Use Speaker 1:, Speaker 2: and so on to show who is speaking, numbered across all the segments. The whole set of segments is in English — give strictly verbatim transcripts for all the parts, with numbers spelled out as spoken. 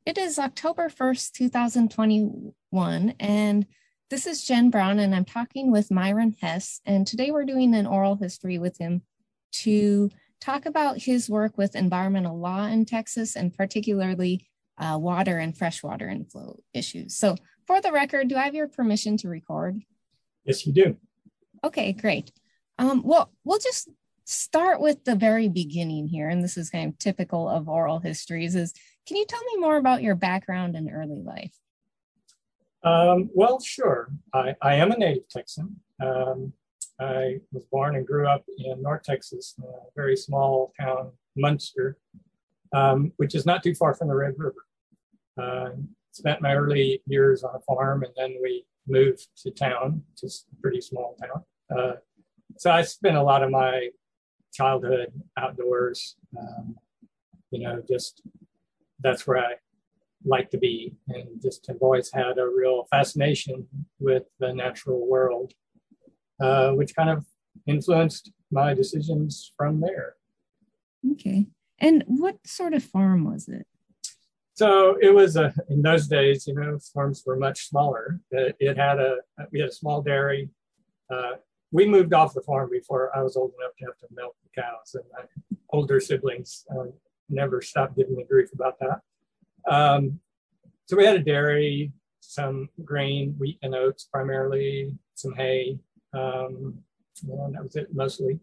Speaker 1: It is October first, two thousand twenty-one, and this is Jen Brown, and I'm talking with Myron Hess. And today we're doing an oral history with him to talk about his work with environmental law in Texas, and particularly uh, water and freshwater inflow issues. So for the record, do I have your permission to record?
Speaker 2: Yes, you do.
Speaker 1: Okay, great. Um, well, we'll just start with the very beginning here, and this is kind of typical of oral histories, is can you tell me more about your background and early life?
Speaker 2: Um, well, sure. I, I am a native Texan. Um, I was born and grew up in North Texas, in a very small town, Munster, um, which is not too far from the Red River. Uh, spent my early years on a farm, and then we moved to town, just a pretty small town. Uh, so I spent a lot of my childhood outdoors. Um, you know, just that's where I like to be, and just have always had a real fascination with the natural world, uh, which kind of influenced my decisions from there.
Speaker 1: Okay. And what sort of farm was it?
Speaker 2: So it was a, in those days, you know, farms were much smaller. It, it had a, we had a small dairy. Uh, we moved off the farm before I was old enough to have to milk the cows, and my older siblings uh, never stopped giving me grief about that. Um, so we had a dairy, some grain, wheat and oats primarily, some hay, um, and that was it mostly.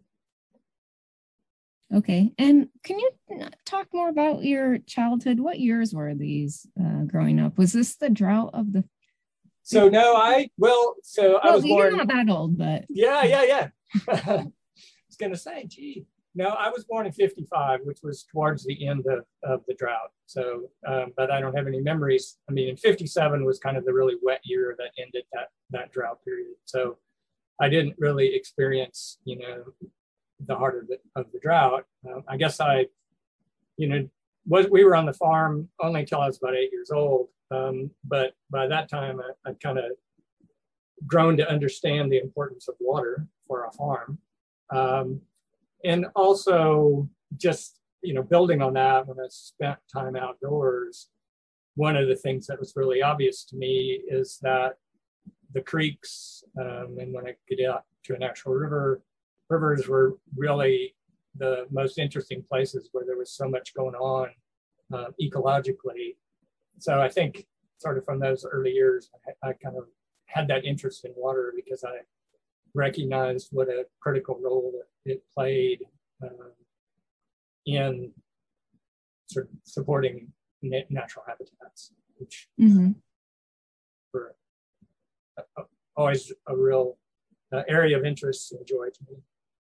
Speaker 1: Okay, and can you talk more about your childhood? What years were these uh, growing up? Was this the drought of the...
Speaker 2: So no, I, well, so
Speaker 1: well,
Speaker 2: I was born...
Speaker 1: You're not that old, but...
Speaker 2: Yeah, yeah, yeah. I was gonna say, gee. No, I was born in fifty-five, which was towards the end of, of the drought. So, um, but I don't have any memories. I mean, in fifty-seven was kind of the really wet year that ended that, that drought period. So I didn't really experience, you know, the heart of the, of the drought. Um, I guess I, you know, was, we were on the farm only until I was about eight years old. Um, but by that time, I, I kind of grown to understand the importance of water for a farm. Um, And also just, you know, building on that, when I spent time outdoors, one of the things that was really obvious to me is that the creeks, um, and when I get out to an actual river, rivers were really the most interesting places where there was so much going on uh, ecologically. So I think sort of from those early years, I, I kind of had that interest in water because I recognized what a critical role it played uh, in sort of supporting natural habitats, which mm-hmm. were a, a, always a real uh, area of interest and joy to me.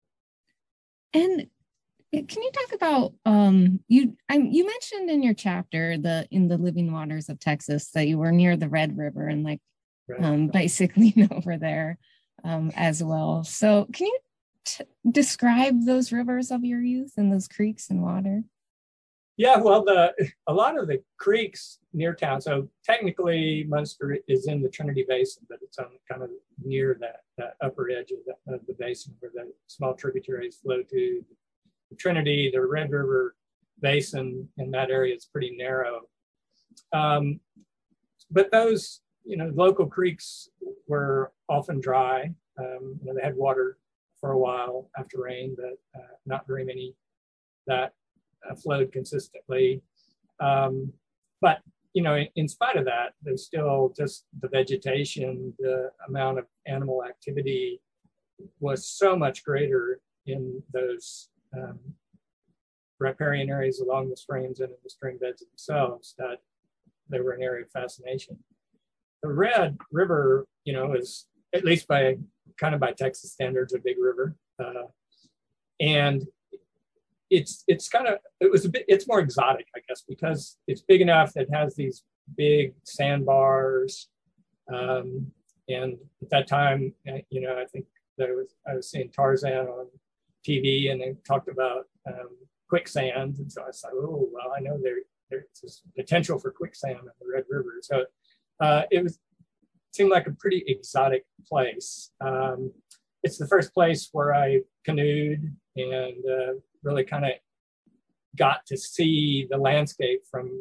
Speaker 1: And can you talk about um, you? I, you mentioned in your chapter the in the Living Waters of Texas that you were near the Red River and like right. um, basically over there. Um, as well. So can you t- describe those rivers of your youth and those creeks and water?
Speaker 2: Yeah, well, the a lot of the creeks near town, so technically Munster is in the Trinity Basin, but it's on kind of near that, that upper edge of the, of the basin where the small tributaries flow to. The Trinity, the Red River Basin in that area is pretty narrow. Um, but those, you know, local creeks were often dry. Um, you know, they had water for a while after rain, but uh, not very many that uh, flowed consistently. Um, but, you know, in, in spite of that, there's still just the vegetation, the amount of animal activity was so much greater in those um, riparian areas along the streams and in the stream beds themselves that they were an area of fascination. The Red River, you know, is at least by kind of by Texas standards, a big river, uh, and it's it's kind of it was a bit it's more exotic, I guess, because it's big enough that it has these big sandbars, um, and at that time, you know, I think there was I was seeing Tarzan on T V, and they talked about um, quicksand, and so I thought, oh well, I know there there's potential for quicksand in the Red River, so. Uh, it was seemed like a pretty exotic place. Um, it's the first place where I canoed and uh, really kind of got to see the landscape from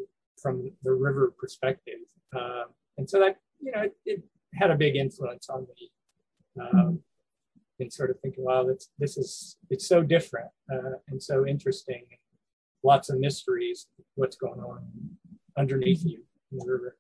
Speaker 2: from the river perspective. Uh, and so that, you know, it, it had a big influence on me um, mm-hmm. in sort of thinking, wow, that's, this is, it's so different uh, and so interesting. Lots of mysteries, what's going on underneath you in the river.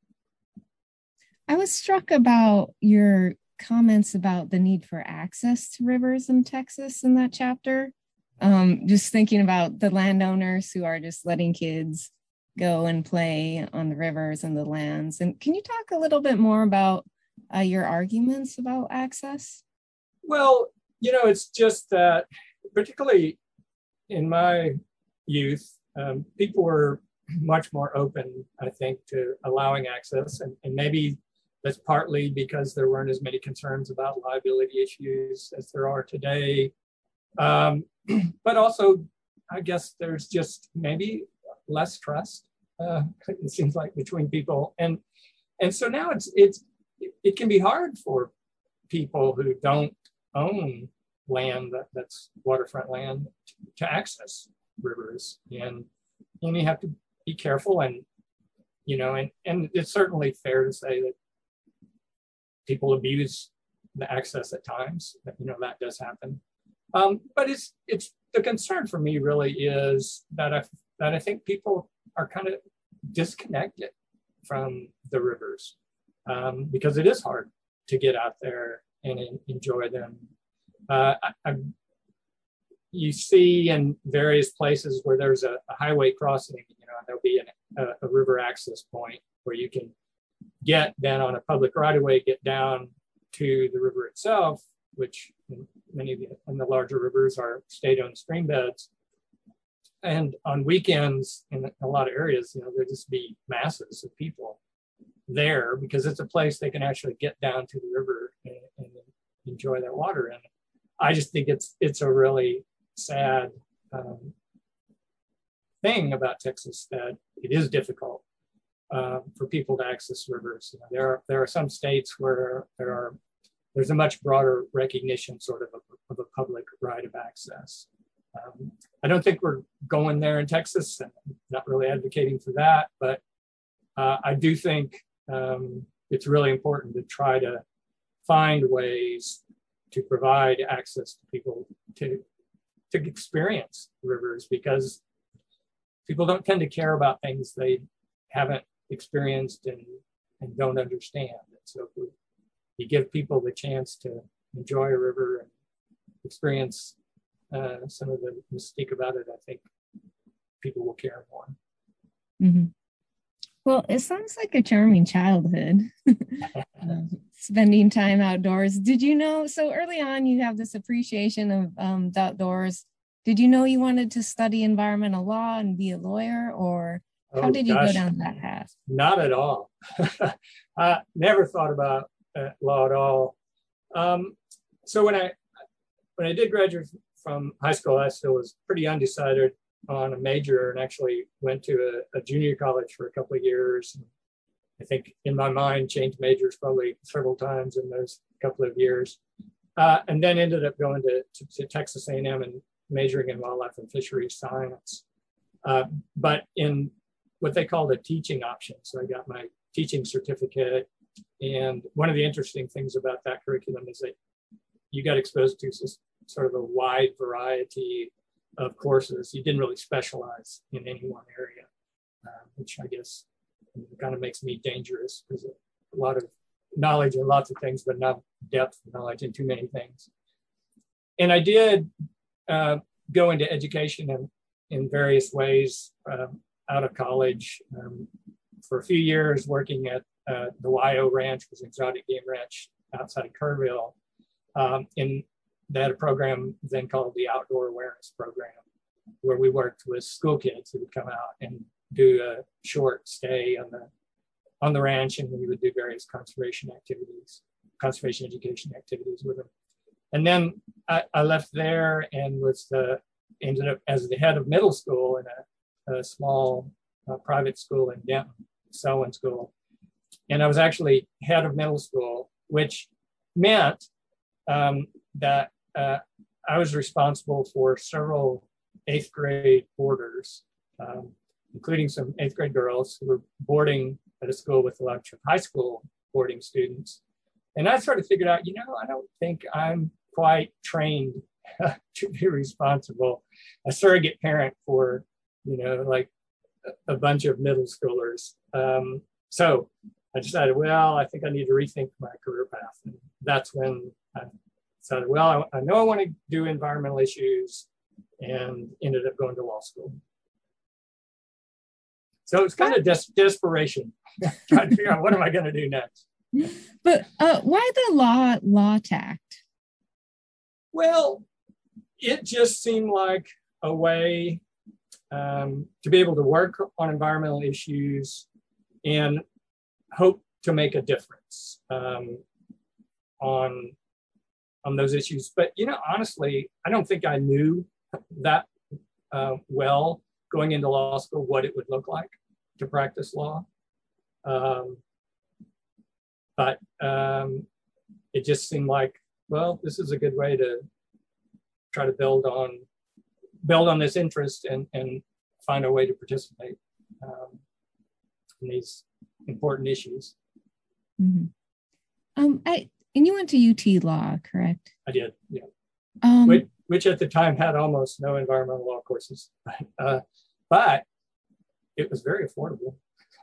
Speaker 1: I was struck about your comments about the need for access to rivers in Texas in that chapter. Um, just thinking about the landowners who are just letting kids go and play on the rivers and the lands. And can you talk a little bit more about uh, your arguments about access?
Speaker 2: Well, you know, it's just that, particularly in my youth, um, people were much more open, I think, to allowing access. And, and maybe that's partly because there weren't as many concerns about liability issues as there are today. Um, but also, I guess there's just maybe less trust, uh, it seems like, between people. And and so now it's it's it can be hard for people who don't own land that, that's waterfront land to, to access rivers. And, and you have to be careful. And, you know, and, and it's certainly fair to say that people abuse the access at times. You know, that does happen. Um, but it's it's the concern for me really is that I that I think people are kind of disconnected from the rivers um, because it is hard to get out there and in, enjoy them. Uh, I, I, you see in various places where there's a, a highway crossing, you know, there'll be an, a, a river access point where you can get then on a public right of way, get down to the river itself, which many of the, and the larger rivers are state-owned stream beds. And on weekends in a lot of areas, you know, there'll just be masses of people there because it's a place they can actually get down to the river and, and enjoy that water. And I just think it's it's a really sad um, thing about Texas that it is difficult uh, for people to access rivers. You know, there are there are some states where there are there's a much broader recognition, sort of, of, of a public right of access. Um, I don't think we're going there in Texas, and I'm not really advocating for that, but uh, I do think um, it's really important to try to find ways to provide access to people to, to experience rivers, because people don't tend to care about things they haven't experienced and, and don't understand. And so if we, you give people the chance to enjoy a river and experience uh, some of the mystique about it, I think people will care more.
Speaker 1: Mm-hmm. Well, it sounds like a charming childhood, uh, spending time outdoors. Did you know, so early on you have this appreciation of um, the outdoors. Did you know you wanted to study environmental law and be a lawyer, or how
Speaker 2: oh,
Speaker 1: did you
Speaker 2: gosh,
Speaker 1: go down that path?
Speaker 2: Not at all. I never thought about uh, law at all. Um, so when I when I did graduate from high school, I still was pretty undecided on a major, and actually went to a, a junior college for a couple of years. I think in my mind changed majors probably several times in those couple of years, uh, and then ended up going to, to, to Texas A and M and majoring in wildlife and fisheries science, uh, but in what they called a teaching option. So I got my teaching certificate, and one of the interesting things about that curriculum is that you got exposed to sort of a wide variety of courses. You didn't really specialize in any one area, uh, which I guess kind of makes me dangerous, because a lot of knowledge in lots of things, but not depth of knowledge in too many things. And I did uh, go into education in, in various ways uh, out of college um, for a few years, working at uh, the Y O Ranch, was an exotic game ranch outside of Kerrville. Um, in They had a program then called the Outdoor Awareness Program, where we worked with school kids who would come out and do a short stay on the on the ranch, and we would do various conservation activities, conservation education activities with them. And then I, I left there and was the ended up as the head of middle school in a, a small uh, private school in Denton, Selwyn School. And I was actually head of middle school, which meant um, that uh, I was responsible for several eighth grade boarders. Um, including some eighth grade girls who were boarding at a school with a lot of high school boarding students. And I sort of figured out, you know, I don't think I'm quite trained to be responsible, a surrogate parent for, you know, like a, a bunch of middle schoolers. Um, so I decided, well, I think I need to rethink my career path. And that's when I decided, well, I, I know I want to do environmental issues, and ended up going to law school. So it's kind of des- desperation, trying to figure out what am I going to do next.
Speaker 1: But uh, why the law law tact?
Speaker 2: Well, it just seemed like a way um, to be able to work on environmental issues and hope to make a difference um, on, on those issues. But, you know, honestly, I don't think I knew that uh, well going into law school what it would look like to practice law. Um, but um, it just seemed like, well, this is a good way to try to build on build on this interest and, and find a way to participate um, in these important issues.
Speaker 1: Mm-hmm. Um, I and you went to U T Law, correct?
Speaker 2: I did, yeah.
Speaker 1: Um,
Speaker 2: which, which at the time had almost no environmental law courses, uh, but it was very affordable.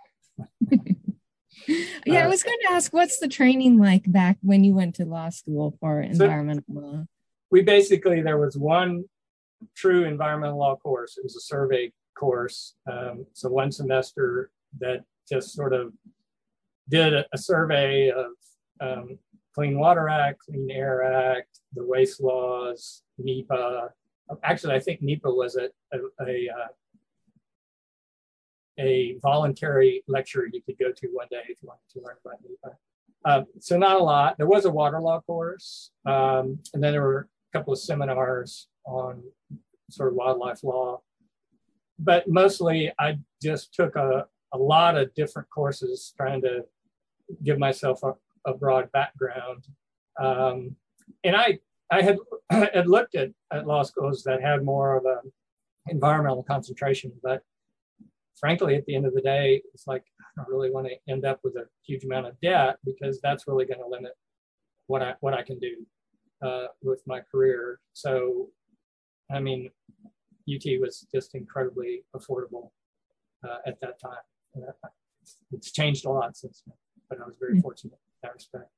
Speaker 1: Yeah,
Speaker 2: uh,
Speaker 1: I was going to ask, what's the training like back when you went to law school for environmental so law?
Speaker 2: We basically, there was one true environmental law course. It was a survey course. Um, so one semester that just sort of did a, a survey of um, Clean Water Act, Clean Air Act, the waste laws, NEPA. Actually, I think NEPA was a, a, a, uh, a voluntary lecture you could go to one day if you wanted to learn about NEPA. Um, so not a lot. There was a water law course, um, and then there were a couple of seminars on sort of wildlife law. But mostly I just took a, a lot of different courses trying to give myself a, a broad background. Um, and I, I had, had looked at, at law schools that had more of an environmental concentration, but frankly, at the end of the day, it's like, I don't really want to end up with a huge amount of debt, because that's really going to limit what I, what I can do uh, with my career. So, I mean, U T was just incredibly affordable uh, at that time. And it's, it's changed a lot since then, but I was very fortunate in that respect.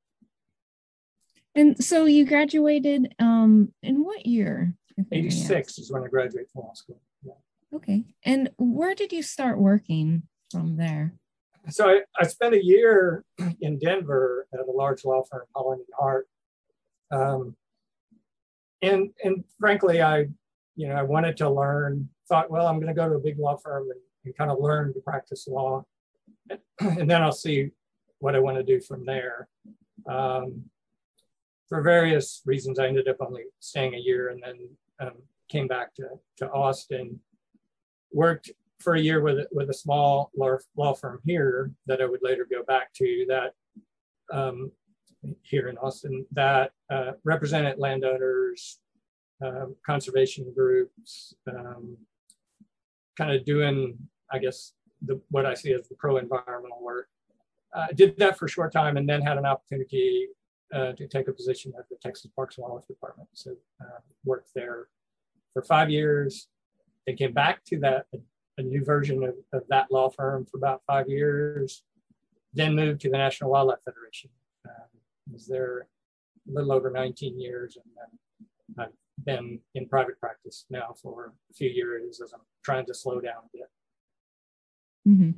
Speaker 1: And so you graduated um, in what year?
Speaker 2: eighty-six is when I graduated from law school. Yeah.
Speaker 1: Okay. And where did you start working from there?
Speaker 2: So I, I spent a year in Denver at a large law firm, Holland and Hart. Um, and, and frankly, I, you know, I wanted to learn, thought, well, I'm going to go to a big law firm and, and kind of learn to practice law. And then I'll see what I want to do from there. Um, for various reasons, I ended up only staying a year and then um, came back to, to Austin, worked for a year with, with a small law, law firm here that I would later go back to, that um, here in Austin, that uh, represented landowners, uh, conservation groups, um, kind of doing, I guess, the, what I see as the pro-environmental work. I uh, did that for a short time and then had an opportunity uh, to take a position at the Texas Parks and Wildlife Department. So uh, worked there for five years. They came back to that, a, a new version of, of that law firm for about five years, then moved to the National Wildlife Federation. Um, was there a little over nineteen years, and then I've been in private practice now for a few years as I'm trying to slow down a bit.
Speaker 1: Mm-hmm.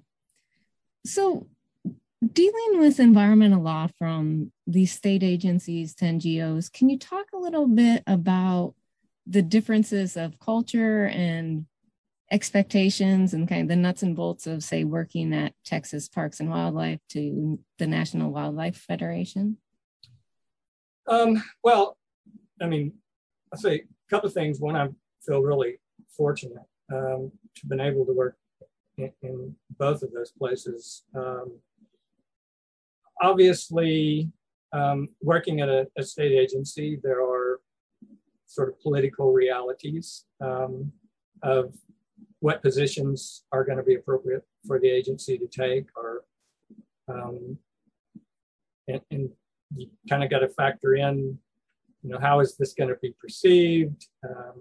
Speaker 1: So dealing with environmental law from these state agencies to N G Os, can you talk a little bit about the differences of culture and expectations and kind of the nuts and bolts of, say, working at Texas Parks and Wildlife to the National Wildlife Federation?
Speaker 2: Um, well, I mean, I'll say a couple of things. One, I feel really fortunate um, to have been able to work in, in both of those places. Um, obviously, um, working at a, a state agency, there are sort of political realities um, of what positions are going to be appropriate for the agency to take, or um, and, and you kind of got to factor in, you know, how is this going to be perceived? Um,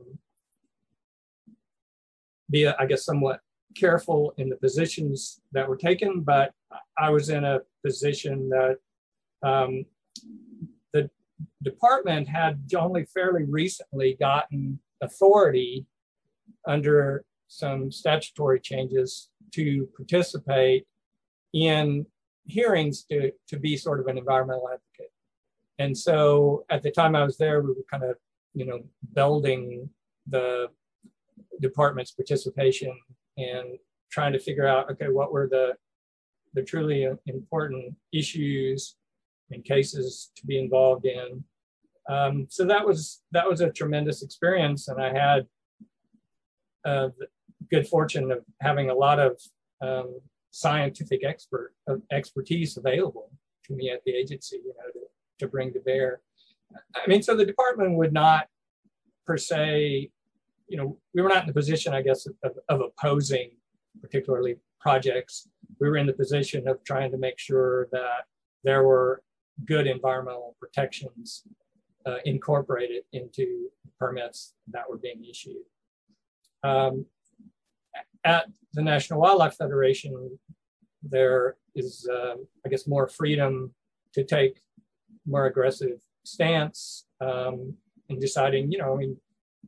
Speaker 2: be, I guess, somewhat careful in the positions that were taken, but I was in a position that um, the department had only fairly recently gotten authority under some statutory changes to participate in hearings to, to be sort of an environmental advocate. And so at the time I was there, we were kind of, you know, building the department's participation and trying to figure out, okay, what were the, the truly important issues and cases to be involved in. Um, so that was, that was a tremendous experience. And I had uh, the good fortune of having a lot of um, scientific expert uh, expertise available to me at the agency, you know, to, to bring to bear. I mean, so the department would not per se, you know, we were not in the position, I guess, of, of opposing particularly projects. We were in the position of trying to make sure that there were good environmental protections uh, incorporated into permits that were being issued. Um, at the National Wildlife Federation, there is, uh, I guess, more freedom to take more aggressive stance um, in deciding, you know, I mean,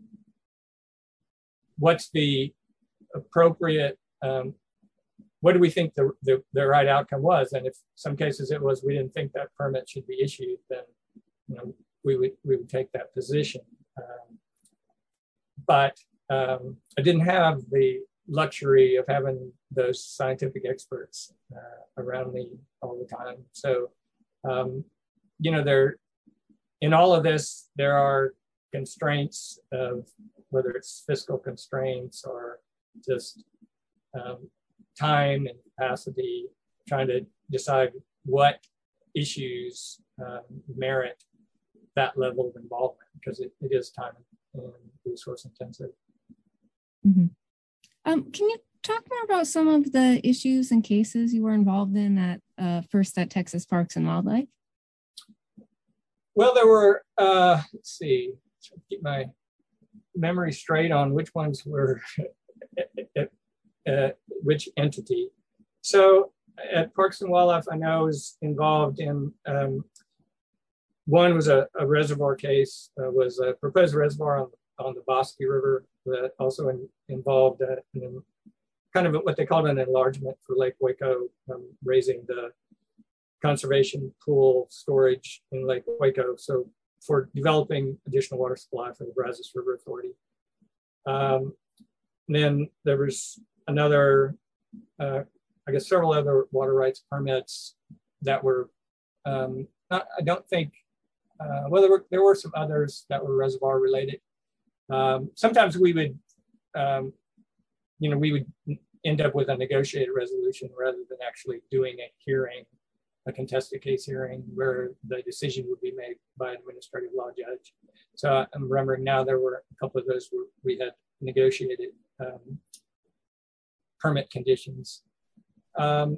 Speaker 2: what's the appropriate, um, what do we think the, the, the right outcome was? And if some cases it was, we didn't think that permit should be issued, then, you know, we would, we would take that position. Um, but um, I didn't have the luxury of having those scientific experts uh, around me all the time. So, um, you know, there, in all of this, there are constraints of whether it's fiscal constraints or just um, time and capacity, trying to decide what issues um, merit that level of involvement, because it, it is time and resource intensive.
Speaker 1: Mm-hmm. Um, can you talk more about some of the issues and cases you were involved in at uh, first at Texas Parks and Wildlife?
Speaker 2: Well, there were, uh, let's see, try to keep my memory straight on which ones were uh, which entity. So at Parks and Wildlife, I know I was involved in, um, one was a, a reservoir case, uh, was a proposed reservoir on, on the Bosque River that also in, involved uh, in kind of what they called an enlargement for Lake Waco, um, raising the conservation pool storage in Lake Waco. So for developing additional water supply for the Brazos River Authority. Um, then there was another, uh, I guess several other water rights permits that were, um, not, I don't think, uh, well, there were, there were some others that were reservoir related. Um, sometimes we would, um, you know, we would end up with a negotiated resolution rather than actually doing a hearing, a contested case hearing where the decision would be made by an administrative law judge. So I'm remembering now there were a couple of those where we had negotiated um, permit conditions. Um,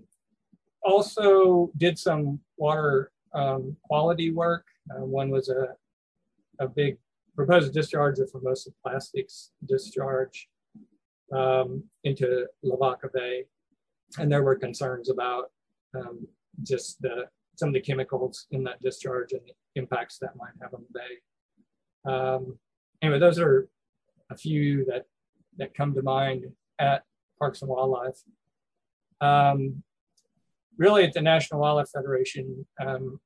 Speaker 2: also did some water um, quality work. Uh, one was a, a big proposed discharge of Formosa Plastics discharge um, into Lavaca Bay. And there were concerns about um, just the, some of the chemicals in that discharge and the impacts that might have on the bay. Um, anyway, those are a few that, that come to mind at Parks and Wildlife. Um, really at the National Wildlife Federation, um,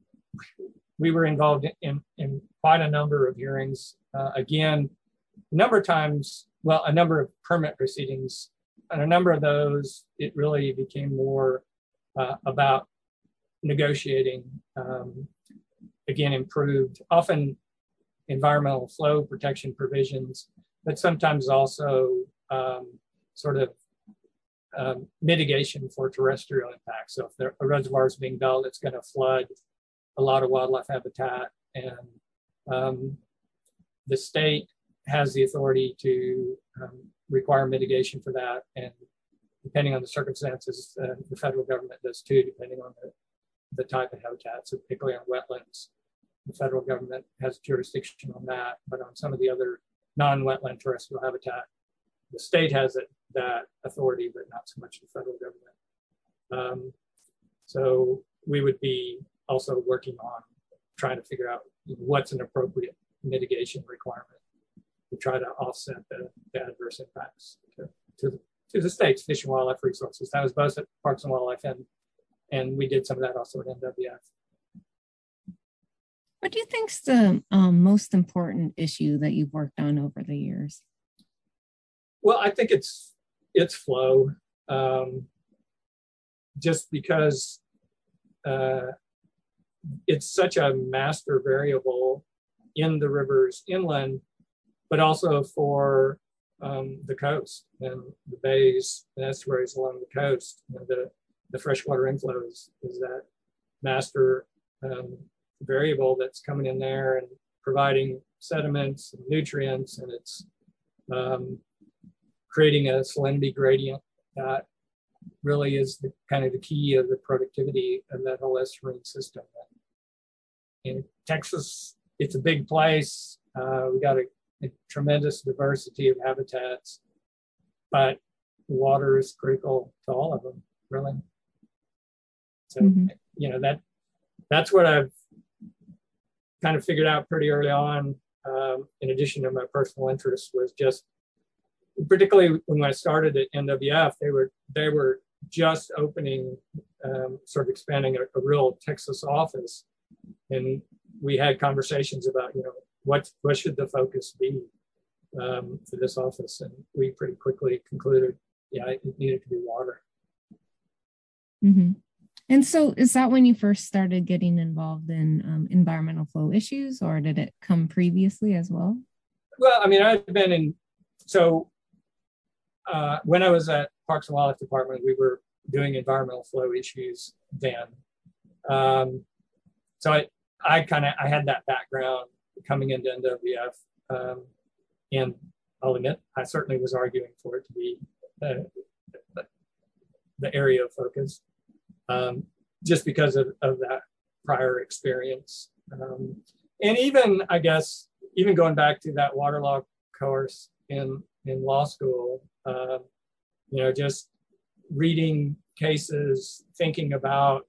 Speaker 2: we were involved in, in quite a number of hearings. Uh, again, a number of times, well, a number of permit proceedings, and a number of those, it really became more uh, about negotiating, um, again, improved, often environmental flow protection provisions, but sometimes also um, sort of um, mitigation for terrestrial impacts. So if there, a reservoir is being built, it's going to flood a lot of wildlife habitat, and um, the state has the authority to um, require mitigation for that. And depending on the circumstances, uh, the federal government does too, depending on the, the type of habitat. So particularly on wetlands, the federal government has jurisdiction on that. But on some of the other non-wetland terrestrial habitat, the state has it, that authority, but not so much the federal government. Um, so we would be also working on trying to figure out what's an appropriate mitigation requirement to try to offset the, the adverse impacts to, to, the, to the state's fish and wildlife resources. That was both at Parks and Wildlife, and, and we did some of that also at N W F.
Speaker 1: What do you think's the um, most important issue that you've worked on over the years?
Speaker 2: Well, I think it's it's flow, um, just because uh, it's such a master variable in the rivers inland, but also for um, the coast and the bays and estuaries along the coast. You know, the, the freshwater inflows is that master um, variable that's coming in there and providing sediments and nutrients, and it's um, creating a salinity gradient that really is the kind of the key of the productivity of that whole estuarine system. In Texas, it's a big place. Uh, we got a, a tremendous diversity of habitats, but water is critical to all of them, really. So, mm-hmm. you know, that that's what I've kind of figured out pretty early on, um, in addition to my personal interest, was just, particularly when I started at N W F, they were they were just opening, um, sort of expanding a, a real Texas office, and we had conversations about, you know, what what should the focus be um, for this office, and we pretty quickly concluded, yeah, it needed to be water.
Speaker 1: Mm-hmm. And so, is that when you first started getting involved in um, environmental flow issues, or did it come previously as well?
Speaker 2: Well, I mean, I've been in so. Uh, when I was at Parks and Wildlife Department, we were doing environmental flow issues then. Um, so I, I kind of, I had that background coming into N W F, um, and I'll admit, I certainly was arguing for it to be uh, the area of focus, um, just because of, of that prior experience. Um, and even, I guess, even going back to that water law course in, in law school, Uh, you know, just reading cases, thinking about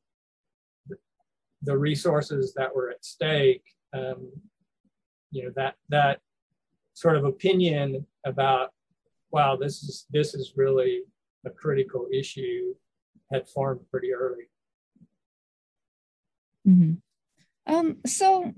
Speaker 2: the resources that were at stake, um, you know, that that sort of opinion about, wow, this is this is really a critical issue, had formed pretty early.
Speaker 1: Mm-hmm. Um, so.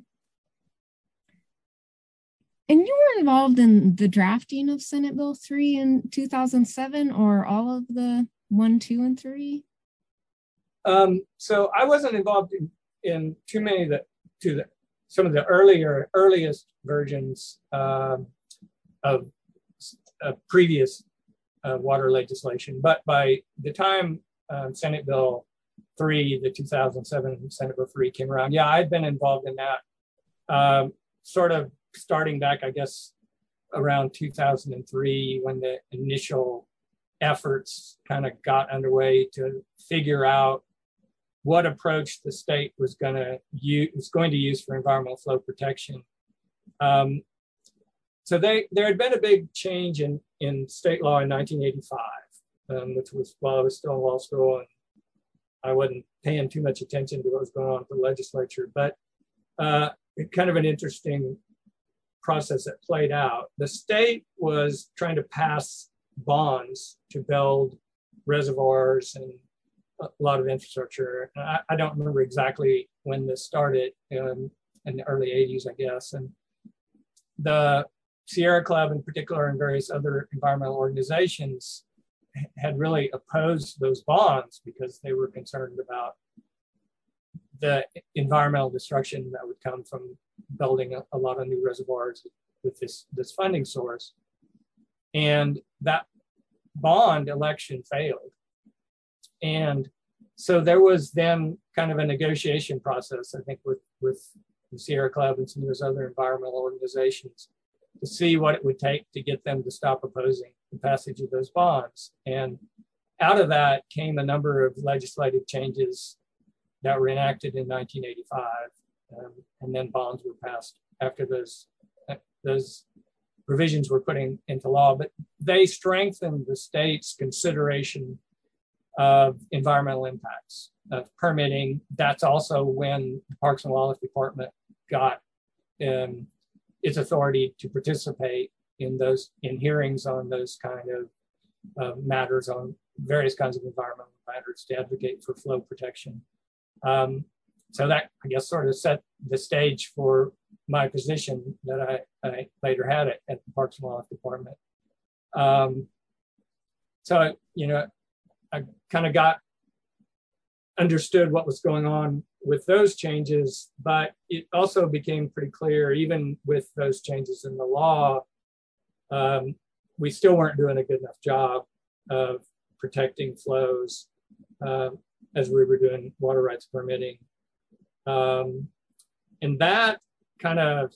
Speaker 1: And you were involved in the drafting of Senate Bill three in two thousand seven, or all of the one, two, and three?
Speaker 2: Um, so I wasn't involved in, in too many of the, to the, some of the earlier, earliest versions um, of uh, previous uh, water legislation. But by the time um, Senate Bill three, the two thousand seven Senate Bill three came around, yeah, I'd been involved in that, um, sort of starting back, I guess, around two thousand three, when the initial efforts kind of got underway to figure out what approach the state was going to use, was going to use for environmental flow protection. Um, so they, there had been a big change in, in state law in nineteen eighty-five, um, which was while I was still in law school, and I wasn't paying too much attention to what was going on with the legislature, but uh, kind of an interesting process that played out. The state was trying to pass bonds to build reservoirs and a lot of infrastructure. I, I don't remember exactly when this started, um, in the early eighties, I guess. And the Sierra Club in particular, and various other environmental organizations, had really opposed those bonds because they were concerned about the environmental destruction that would come from building a, a lot of new reservoirs with this, this funding source. And that bond election failed. And so there was then kind of a negotiation process, I think, with, with the Sierra Club and some of those other environmental organizations to see what it would take to get them to stop opposing the passage of those bonds. And out of that came a number of legislative changes that were enacted in nineteen eighty-five, um, and then bonds were passed after those, those provisions were put in, into law. But they strengthened the state's consideration of environmental impacts, of permitting. That's also when the Parks and Wildlife Department got um, its authority to participate in those in hearings on those kind of uh, matters, on various kinds of environmental matters, to advocate for flow protection. Um, so that, I guess, sort of set the stage for my position that I, I later had at, at the Parks and Wildlife Department. Um, so, you know, I kind of got understood what was going on with those changes, but it also became pretty clear, even with those changes in the law, um, we still weren't doing a good enough job of protecting flows uh, as we were doing water rights permitting. Um, and that kind of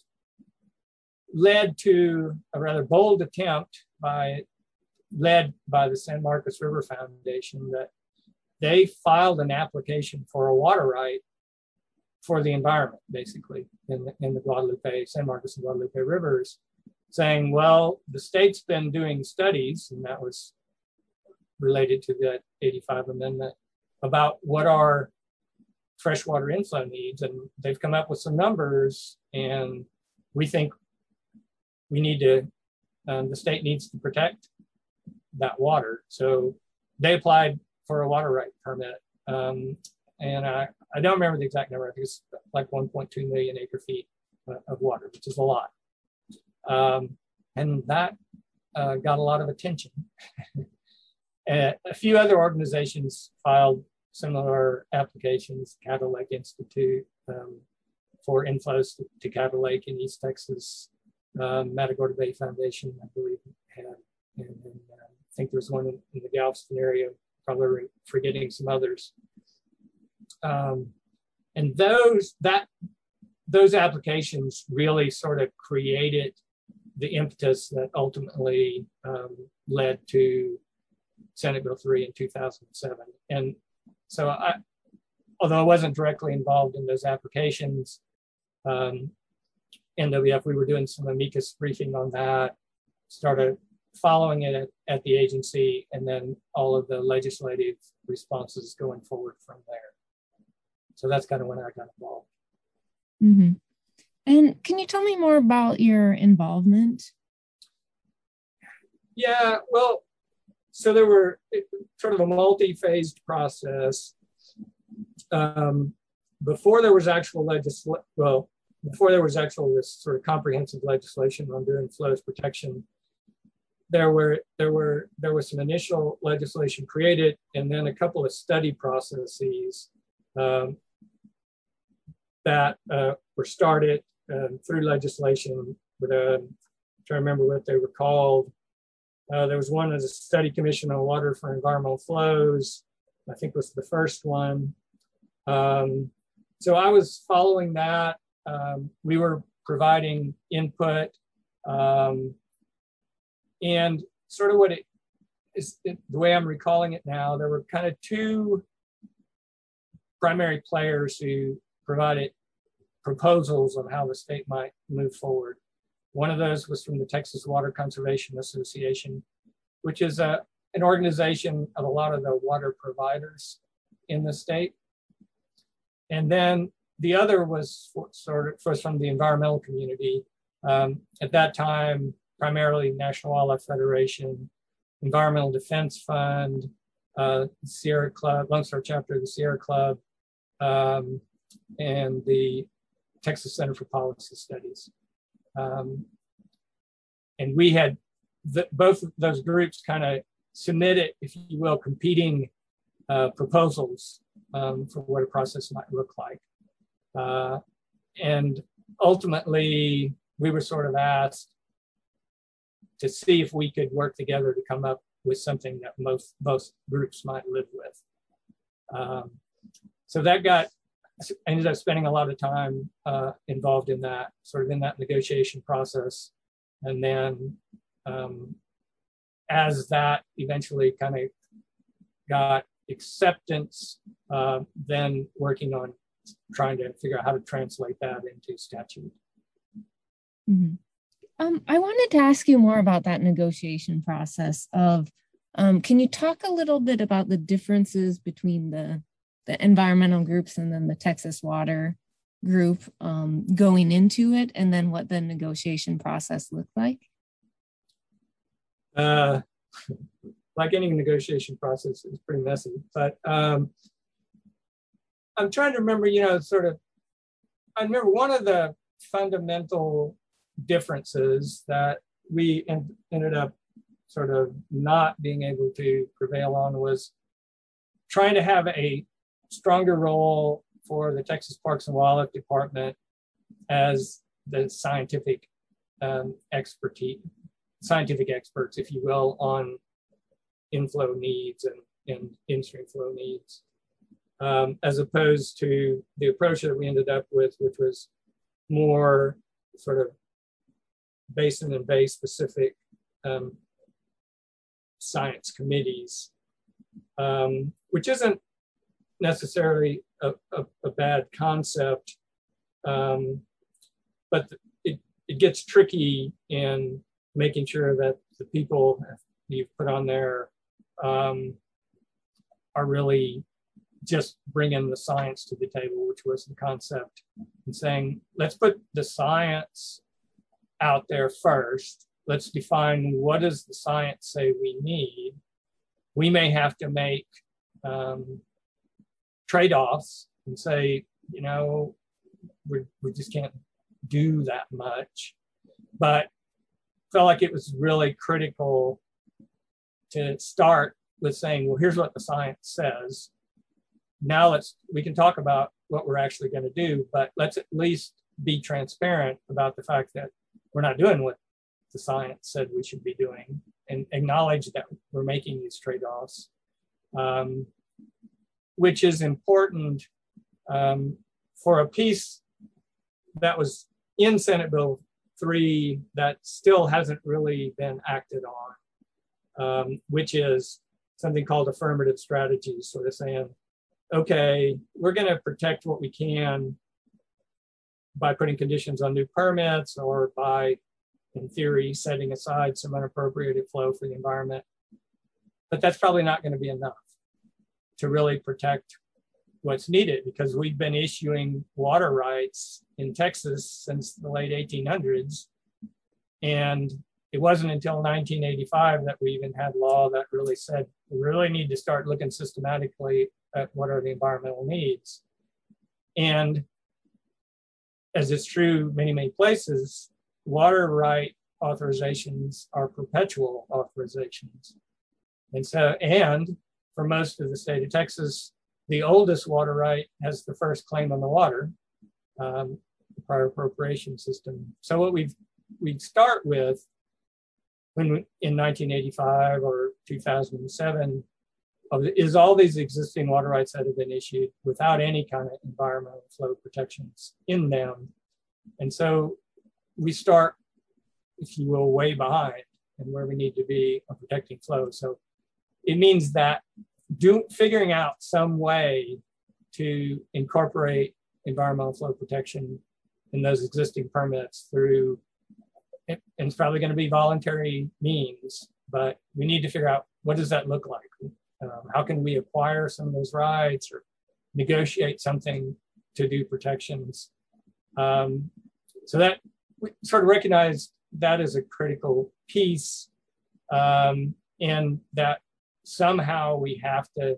Speaker 2: led to a rather bold attempt by, led by the San Marcos River Foundation, that they filed an application for a water right for the environment, basically, in the, in the Guadalupe, San Marcos and Guadalupe rivers, saying, well, the state's been doing studies, and that was related to that eighty-five amendment, about what our freshwater inflow needs. And they've come up with some numbers, and we think we need to, um, the state needs to protect that water. So they applied for a water right permit. Um, and I, I don't remember the exact number. I think it's like one point two million acre feet uh, of water, which is a lot. Um, and that uh, got a lot of attention. And a few other organizations filed similar applications, Caddo Lake Institute um, for inflows to, to Caddo Lake in East Texas, um, Matagorda Bay Foundation, I believe, had, and, and uh, I think there's one in, in the Galveston area, probably forgetting some others. Um, and those that those applications really sort of created the impetus that ultimately um, led to Senate Bill three in two thousand seven. And so I, although I wasn't directly involved in those applications, um, N W F, we were doing some amicus briefing on that, started following it at, at the agency, and then all of the legislative responses going forward from there. So that's kind of when I got involved.
Speaker 1: Mm-hmm. And can you tell me more about your involvement?
Speaker 2: Yeah, well, so there were it, sort of a multi-phased process. Um, before there was actual legislation, well, before there was actual this sort of comprehensive legislation on doing flows protection, there were there were there was some initial legislation created, and then a couple of study processes um, that uh, were started um, through legislation. With a, I'm trying to remember what they were called. Uh, there was one as a study commission on water for environmental flows. I think was the first one. Um, so I was following that. Um, we were providing input, um, and sort of what it is, it, the way I'm recalling it now, there were kind of two primary players who provided proposals on how the state might move forward. One of those was from the Texas Water Conservation Association, which is a, an organization of a lot of the water providers in the state. And then the other was for, sort of was from the environmental community. Um, at that time, primarily National Wildlife Federation, Environmental Defense Fund, uh, Sierra Club, Lone Star chapter of the Sierra Club, um, and the Texas Center for Policy Studies. Um, and we had the, both of those groups kind of submitted, if you will, competing uh, proposals um, for what a process might look like. Uh, and ultimately, we were sort of asked to see if we could work together to come up with something that most both groups might live with. Um, so that got, I ended up spending a lot of time uh, involved in that, sort of in that negotiation process. And then um, as that eventually kind of got acceptance, uh, then working on trying to figure out how to translate that into statute.
Speaker 1: Mm-hmm. Um, I wanted to ask you more about that negotiation process of, um, can you talk a little bit about the differences between the, the environmental groups and then the Texas Water group um, going into it, and then what the negotiation process looked like?
Speaker 2: Uh, like any negotiation process, it's pretty messy, but um, I'm trying to remember, you know, sort of, I remember one of the fundamental differences that we en ended up sort of not being able to prevail on was trying to have a stronger role for the Texas Parks and Wildlife Department as the scientific um, expertise, scientific experts, if you will, on inflow needs and, and in-stream flow needs, um, as opposed to the approach that we ended up with, which was more sort of basin and bay specific um, science committees, um, which isn't necessarily a, a, a bad concept, um, but it, it gets tricky in making sure that the people you've put on there um, are really just bringing the science to the table, which was the concept, and saying, let's put the science out there first. Let's define what does the science say we need. We may have to make um, trade-offs and say, you know, we, we just can't do that much. But felt like it was really critical to start with saying, well, here's what the science says. Now let's, we can talk about what we're actually going to do, but let's at least be transparent about the fact that we're not doing what the science said we should be doing, and acknowledge that we're making these trade-offs, um, which is important um, for a piece that was in Senate Bill three that still hasn't really been acted on, um, which is something called affirmative strategies, sort of saying, okay, we're going to protect what we can by putting conditions on new permits or by, in theory, setting aside some unappropriated flow for the environment. But that's probably not going to be enough to really protect what's needed, because we've been issuing water rights in Texas since the late eighteen hundreds. And it wasn't until nineteen eighty-five that we even had law that really said, we really need to start looking systematically at what are the environmental needs. And as it's true many, many places, water right authorizations are perpetual authorizations. And so, and for most of the state of Texas, the oldest water right has the first claim on the water, um, the prior appropriation system. So what we've, we start with when we, in nineteen eighty-five or two thousand seven, is all these existing water rights that have been issued without any kind of environmental flow protections in them. And so we start, if you will, way behind and where we need to be on protecting flow. So it means that do, figuring out some way to incorporate environmental flow protection in those existing permits through, and it's probably going to be voluntary means, but we need to figure out what does that look like? Um, how can we acquire some of those rights or negotiate something to do protections? Um, so that we sort of recognize that as a critical piece, um, and that somehow we have to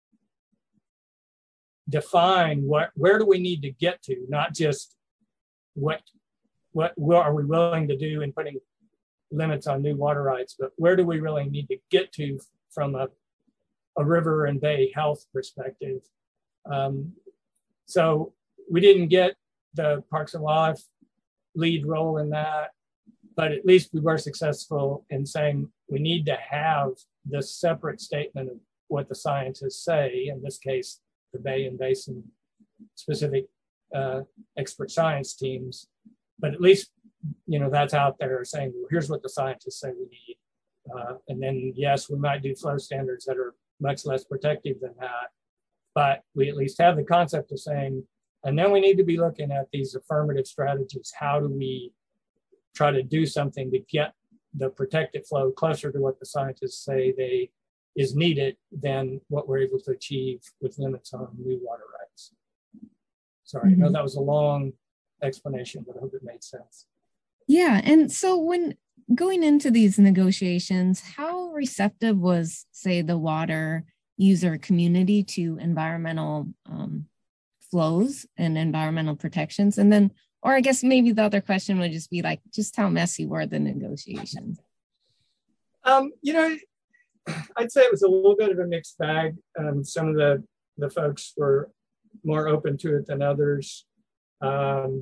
Speaker 2: define what, where do we need to get to, not just what, what, what are we willing to do in putting limits on new water rights, but where do we really need to get to from a, a river and bay health perspective. Um, so we didn't get the Parks and Wildlife lead role in that, but at least we were successful in saying we need to have this separate statement of what the scientists say, in this case, the Bay and Basin specific uh, expert science teams, but at least, you know, that's out there saying, well, here's what the scientists say we need. Uh, and then, yes, we might do flow standards that are much less protective than that, but we at least have the concept of saying, and then we need to be looking at these affirmative strategies. How do we try to do something to get the protected flow closer to what the scientists say they is needed than what we're able to achieve with limits on new water rights? Sorry, mm-hmm. I know that was a long explanation, but I hope it made sense.
Speaker 1: Yeah, and so when going into these negotiations, how receptive was, say, the water user community to environmental um, flows and environmental protections? And then, or I guess maybe the other question would just be like, just how messy were the negotiations?
Speaker 2: Um, you know, I'd say it was a little bit of a mixed bag. Um, some of the, the folks were more open to it than others. Um,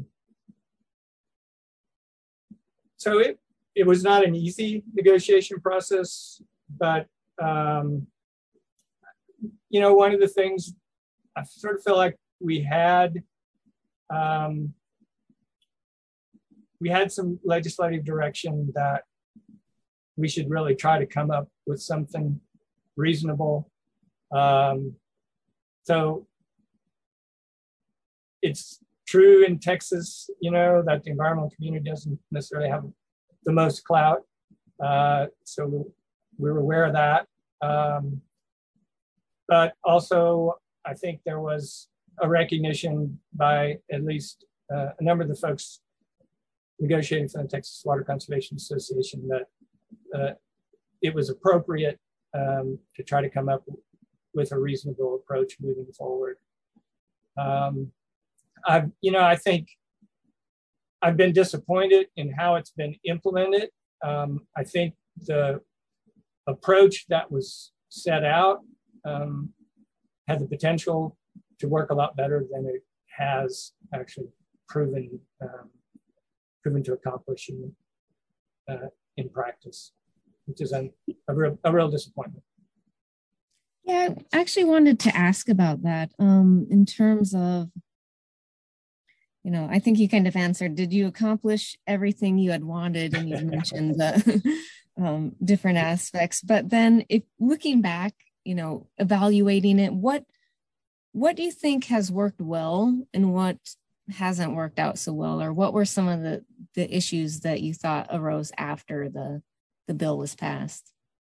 Speaker 2: so it, it was not an easy negotiation process, but, um, you know, one of the things I sort of feel like we had, um, we had some legislative direction that we should really try to come up with something reasonable. Um, so it's true in Texas, you know, that the environmental community doesn't necessarily have the most clout. Uh, so we were aware of that. Um, but also, I think there was a recognition by at least uh, a number of the folks negotiating for the Texas Water Conservation Association that uh, it was appropriate um, to try to come up with a reasonable approach moving forward. Um, I've, you know, I think I've been disappointed in how it's been implemented. Um, I think the approach that was set out um, had the potential to work a lot better than it has actually proven um, proven to accomplish in, uh, in practice, which is a, a, real, a real disappointment.
Speaker 1: Yeah, I actually wanted to ask about that um, in terms of, you know, I think you kind of answered, did you accomplish everything you had wanted? And you mentioned the um, different aspects, but then if looking back, you know, evaluating it, what, what do you think has worked well and what hasn't worked out so well? Or what were some of the, the issues that you thought arose after the, the bill was passed?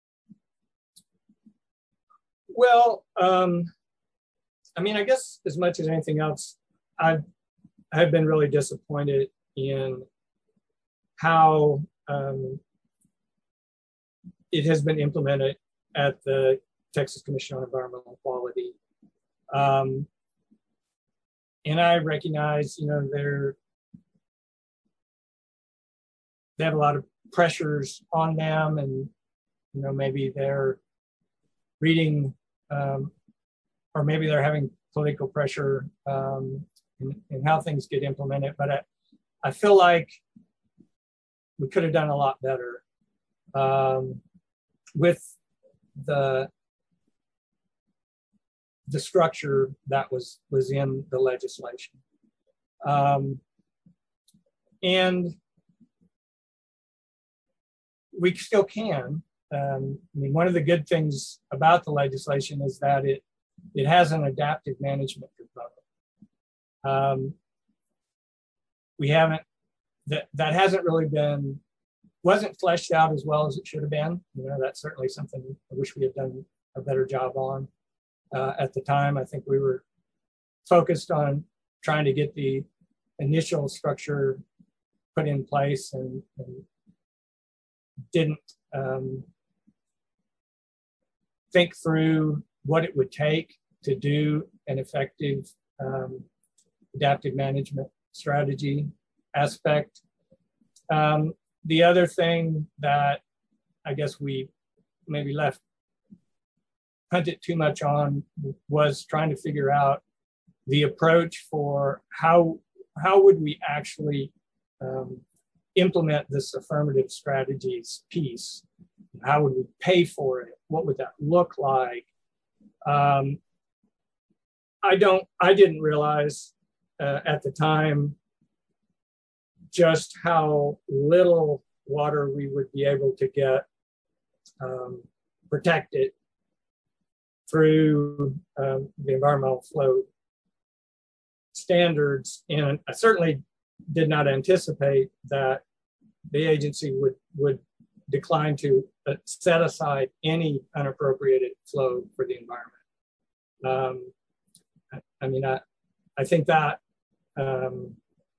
Speaker 2: Well, um, I mean, I guess as much as anything else, I've I've been really disappointed in how um, it has been implemented at the Texas Commission on Environmental Quality. Um, and I recognize, you know, they're, they have a lot of pressures on them, and, you know, maybe they're reading, um, or maybe they're having political pressure um, in, in how things get implemented. But I, I feel like we could have done a lot better um, with the the structure that was was in the legislation. Um, and we still can. Um, I mean, one of the good things about the legislation is that it it has an adaptive management component. Um, we haven't, that, that hasn't really been, wasn't fleshed out as well as it should have been. You know, that's certainly something I wish we had done a better job on. Uh, at the time, I think we were focused on trying to get the initial structure put in place and, and didn't um, think through what it would take to do an effective um, adaptive management strategy aspect. Um, the other thing that I guess we maybe left punted too much on was trying to figure out the approach for how how would we actually um, implement this affirmative strategies piece. How would we pay for it? What would that look like? Um, I don't, I didn't realize uh, at the time just how little water we would be able to get um, protect it through um, the environmental flow standards. And I certainly did not anticipate that the agency would, would decline to uh, set aside any unappropriated flow for the environment. Um, I, I mean, I, I think that um,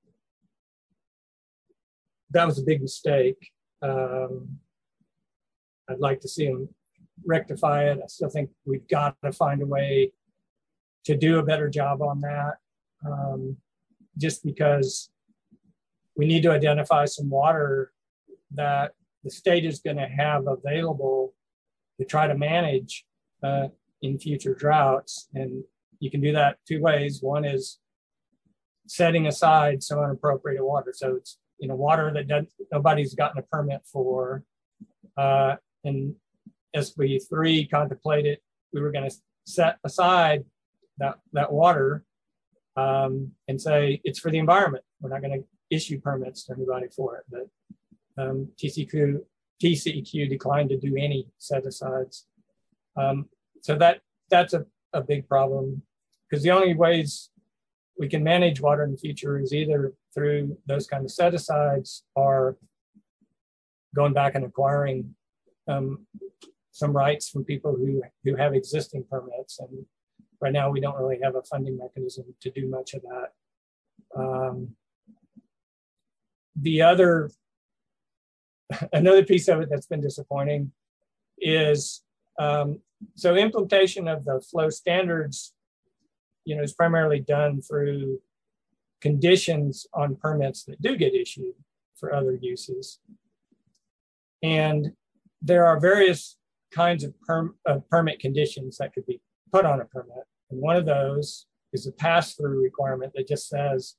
Speaker 2: that was a big mistake. Um, I'd like to see them rectify it. I still think we've got to find a way to do a better job on that, um, just because we need to identify some water that the state is going to have available to try to manage uh, in future droughts. And you can do that two ways. One is setting aside some unappropriated water. So it's, you know, water that doesn't, nobody's gotten a permit for. Uh, and S B three contemplated we were going to set aside that, that water um, and say it's for the environment. We're not going to issue permits to anybody for it. But um, T C Q, T C E Q declined to do any set-asides. Um, so that that's a, a big problem, because the only ways we can manage water in the future is either through those kind of set-asides or going back and acquiring um, some rights from people who, who have existing permits. And right now we don't really have a funding mechanism to do much of that. Um, the other, another piece of it that's been disappointing is, um, so implementation of the flow standards, you know, is primarily done through conditions on permits that do get issued for other uses. And there are various kinds of, perm, of permit conditions that could be put on a permit. And one of those is a pass-through requirement that just says,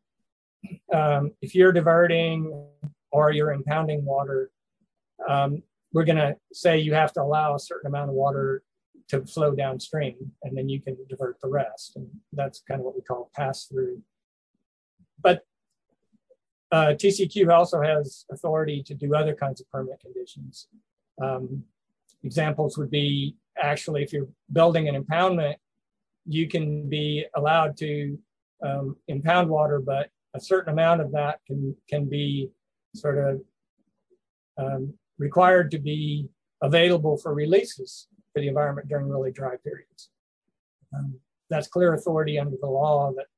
Speaker 2: um, if you're diverting or you're impounding water, um, we're gonna say you have to allow a certain amount of water to flow downstream, and then you can divert the rest. And that's kind of what we call pass-through. But uh, T C Q also has authority to do other kinds of permit conditions. Um, examples would be, actually, if you're building an impoundment, you can be allowed to um, impound water, but a certain amount of that can, can be sort of um, required to be available for releases for the environment during really dry periods. Um, that's clear authority under the law that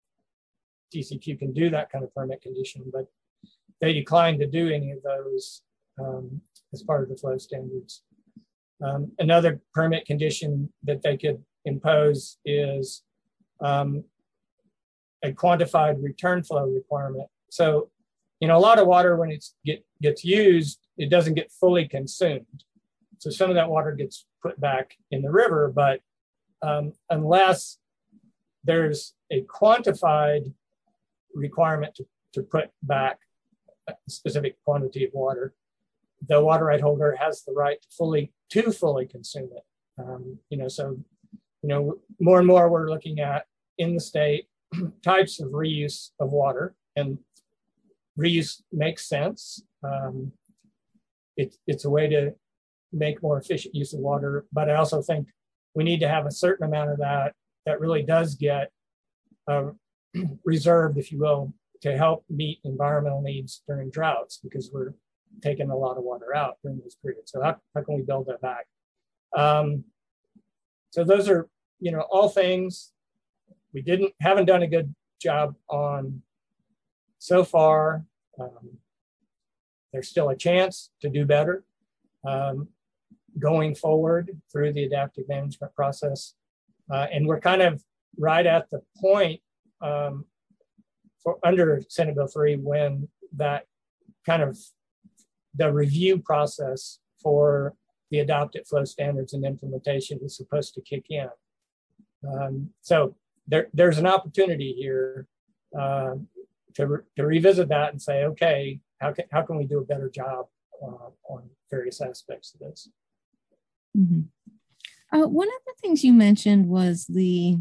Speaker 2: T C Q can do that kind of permit condition, but they declined to do any of those um, as part of the flow standards. Um, another permit condition that they could impose is um, a quantified return flow requirement. So, you know, a lot of water, when it get, gets used, it doesn't get fully consumed. So some of that water gets put back in the river, but um, unless there's a quantified requirement to, to put back a specific quantity of water, the water right holder has the right to fully to fully consume it. Um, you know, so, you know, more and more we're looking at in the state types of reuse of water, and reuse makes sense. Um, it, it's a way to make more efficient use of water, but I also think we need to have a certain amount of that that really does get uh, reserved, if you will, to help meet environmental needs during droughts, because we're taking a lot of water out during those periods. So how, how can we build that back? Um, so those are, you know, all things we didn't, haven't done a good job on so far. Um, there's still a chance to do better um, going forward through the adaptive management process. Uh, and we're kind of right at the point um, for under Senate Bill three when that kind of the review process for the adopted flow standards and implementation is supposed to kick in. Um, so there, there's an opportunity here uh, to, re to revisit that and say, okay, how can, how can we do a better job uh, on various aspects of this?
Speaker 1: Mm-hmm. uh, one of the things you mentioned was the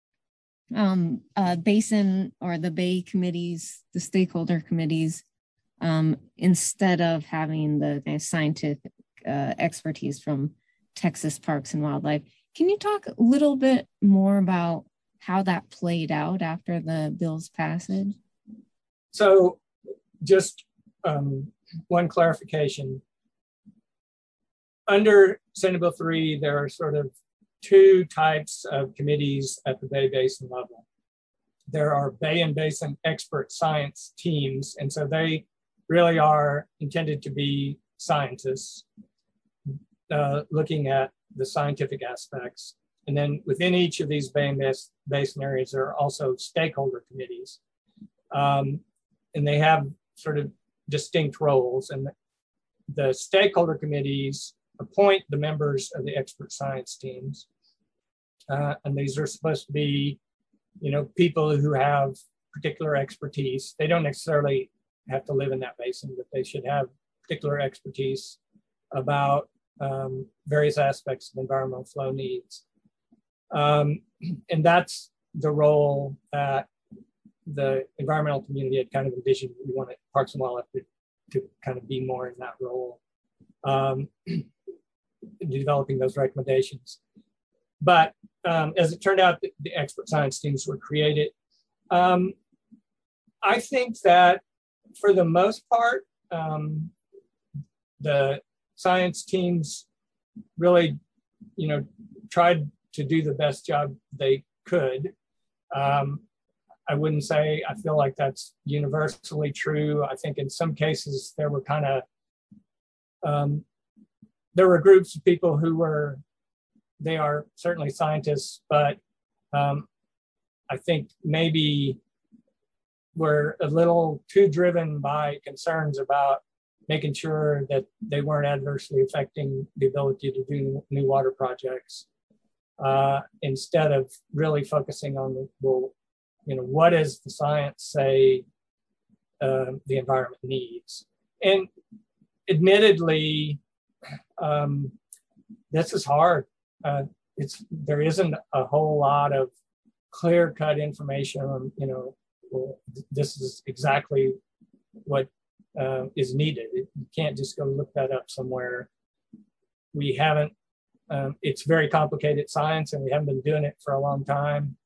Speaker 1: um, uh, basin or the Bay committees, the stakeholder committees, um, instead of having the, the scientific uh, expertise from Texas Parks and Wildlife. Can you talk a little bit more about how that played out after the bill's passage?
Speaker 2: So just um, one clarification. Under Senate Bill three, there are sort of two types of committees at the Bay Basin level. There are Bay and Basin expert science teams, and so they really are intended to be scientists uh, looking at the scientific aspects. And then within each of these Bay and Basin areas, there are also stakeholder committees. Um, and they have sort of distinct roles. And the, the stakeholder committees appoint the members of the expert science teams. Uh, and these are supposed to be, you know, people who have particular expertise. They don't necessarily have to live in that basin, but they should have particular expertise about um, various aspects of environmental flow needs. Um, and that's the role that the environmental community had kind of envisioned. We wanted Parks and Wildlife to, to kind of be more in that role, um, developing those recommendations. But um, as it turned out, the, the expert science teams were created. Um, I think that for the most part, um, the science teams really, you know, tried to do the best job they could. Um, I wouldn't say I feel like that's universally true. I think in some cases there were kind of, um, there were groups of people who were, they are certainly scientists, but um, I think maybe were a little too driven by concerns about making sure that they weren't adversely affecting the ability to do new water projects, uh, instead of really focusing on the, well, you know, what does the science say uh, the environment needs? And admittedly, um, this is hard. Uh, it's there isn't a whole lot of clear-cut information on, you know, well, this is exactly what uh, is needed. It, you can't just go look that up somewhere. We haven't, um, it's very complicated science and we haven't been doing it for a long time.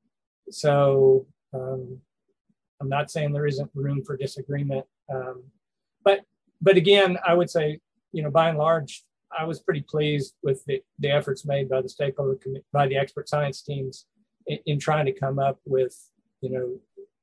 Speaker 2: So um, I'm not saying there isn't room for disagreement. Um, but, but again, I would say, you know, by and large, I was pretty pleased with the, the efforts made by the stakeholder, by the expert science teams in, in trying to come up with, you know,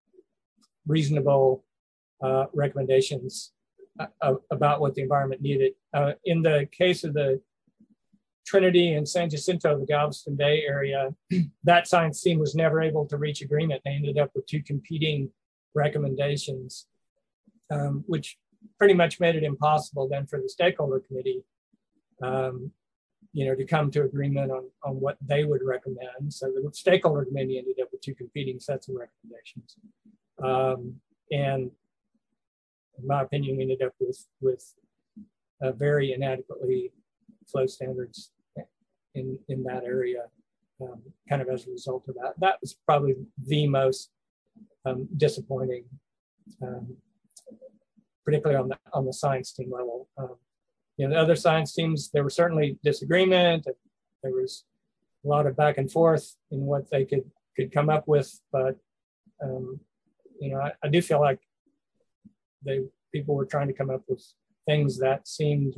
Speaker 2: reasonable uh, recommendations uh, about what the environment needed. Uh, in the case of the Trinity and San Jacinto, the Galveston Bay area, that science team was never able to reach agreement. They ended up with two competing recommendations, um, which pretty much made it impossible then for the stakeholder committee, um, you know, to come to agreement on, on what they would recommend. So the stakeholder committee ended up with two competing sets of recommendations. Um, and in my opinion, we ended up with, with uh, very inadequately flow standards in, in that area, um, kind of as a result of that. That was probably the most um, disappointing, um, particularly on the, on the science team level. Um, you know, the other science teams, there was certainly disagreement. There was a lot of back and forth in what they could, could come up with, but um, you know, I, I do feel like they people were trying to come up with things that seemed,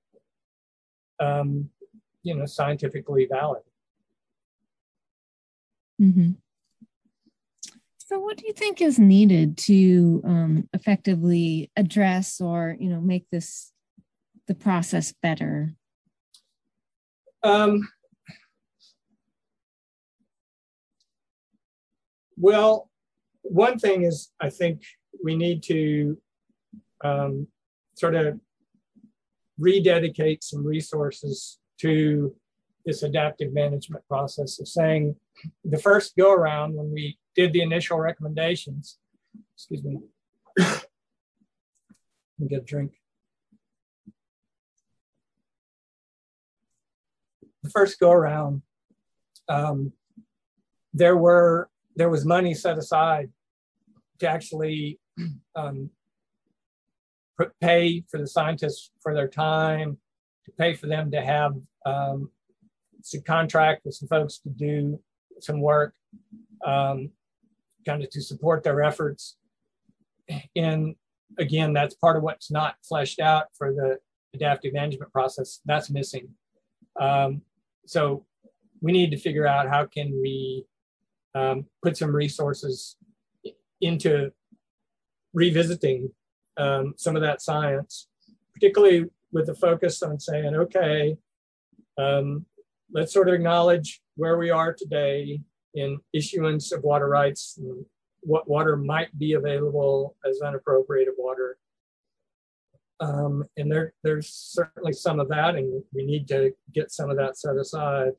Speaker 2: um, you know, scientifically valid.
Speaker 1: Mm-hmm. So, what do you think is needed to um, effectively address or, you know, make this the process better?
Speaker 2: Um, well. One thing is, I think we need to um, sort of rededicate some resources to this adaptive management process of saying the first go around when we did the initial recommendations, excuse me, let me get a drink. The first go around, um, there were there was money set aside to actually um, pay for the scientists for their time to pay for them to have um, some contract with some folks to do some work, um, kind of to support their efforts. And again, that's part of what's not fleshed out for the adaptive management process. That's missing. Um, so we need to figure out how can we um, put some resources into revisiting um, some of that science, particularly with the focus on saying, okay, um, let's sort of acknowledge where we are today in issuance of water rights, and what water might be available as unappropriated water. Um, and there, there's certainly some of that, and we need to get some of that set aside.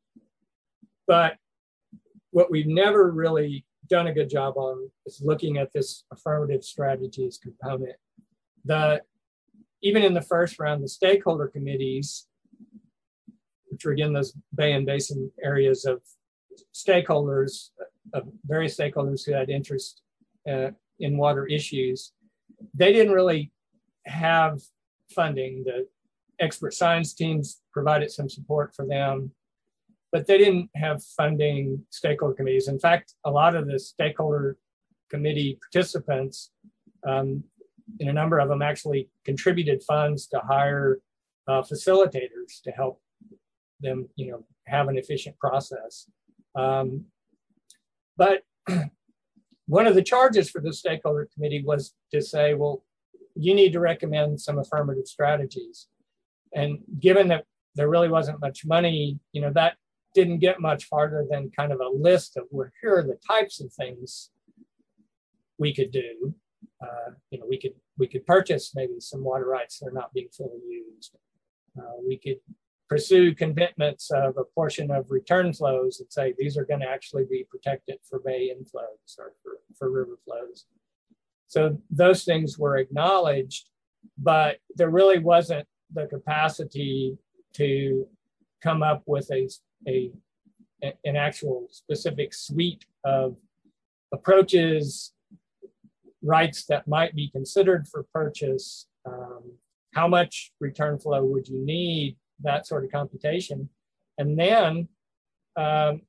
Speaker 2: But what we've never really done a good job on is looking at this affirmative strategies component. The, even in the first round, the stakeholder committees, which are again those bay and basin areas of stakeholders, of various stakeholders who had interest uh, in water issues, they didn't really have funding. The expert science teams provided some support for them, but they didn't have funding stakeholder committees. In fact, a lot of the stakeholder committee participants, um, and a number of them actually contributed funds to hire uh, facilitators to help them, you know, have an efficient process. Um, but one of the charges for the stakeholder committee was to say, well, you need to recommend some affirmative strategies. And given that there really wasn't much money, you know, that didn't get much farther than kind of a list of, well, here are the types of things we could do. Uh, you know, we could we could purchase maybe some water rights that are not being fully used. Uh, we could pursue commitments of a portion of return flows and say these are going to actually be protected for bay inflows or for, for river flows. So those things were acknowledged, but there really wasn't the capacity to come up with a, a an actual specific suite of approaches, rights that might be considered for purchase, um, how much return flow would you need, that sort of computation. And then um,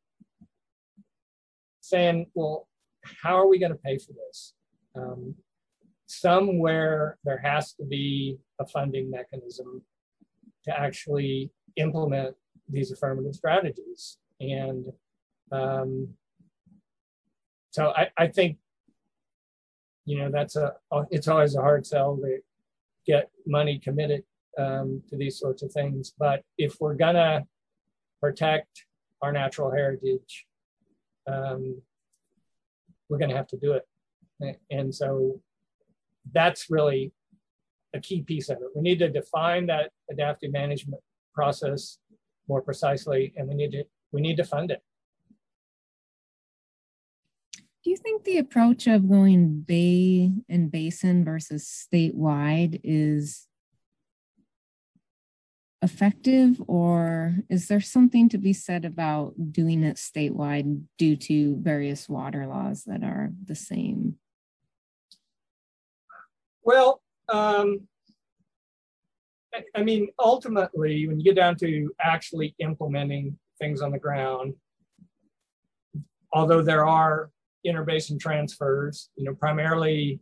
Speaker 2: saying, well, how are we going to pay for this? Um, somewhere there has to be a funding mechanism to actually implement these affirmative strategies. And um, so I, I think, you know, that's a, it's always a hard sell to get money committed um, to these sorts of things. But if we're gonna protect our natural heritage, um, we're gonna have to do it. And so that's really a key piece of it. We need to define that adaptive management process more precisely, and we need to we need to fund it.
Speaker 1: Do you think the approach of going bay and basin versus statewide is effective, or is there something to be said about doing it statewide due to various water laws that are the same?
Speaker 2: Well, um, I, I mean, ultimately, when you get down to actually implementing things on the ground, although there are interbasin transfers, you know, primarily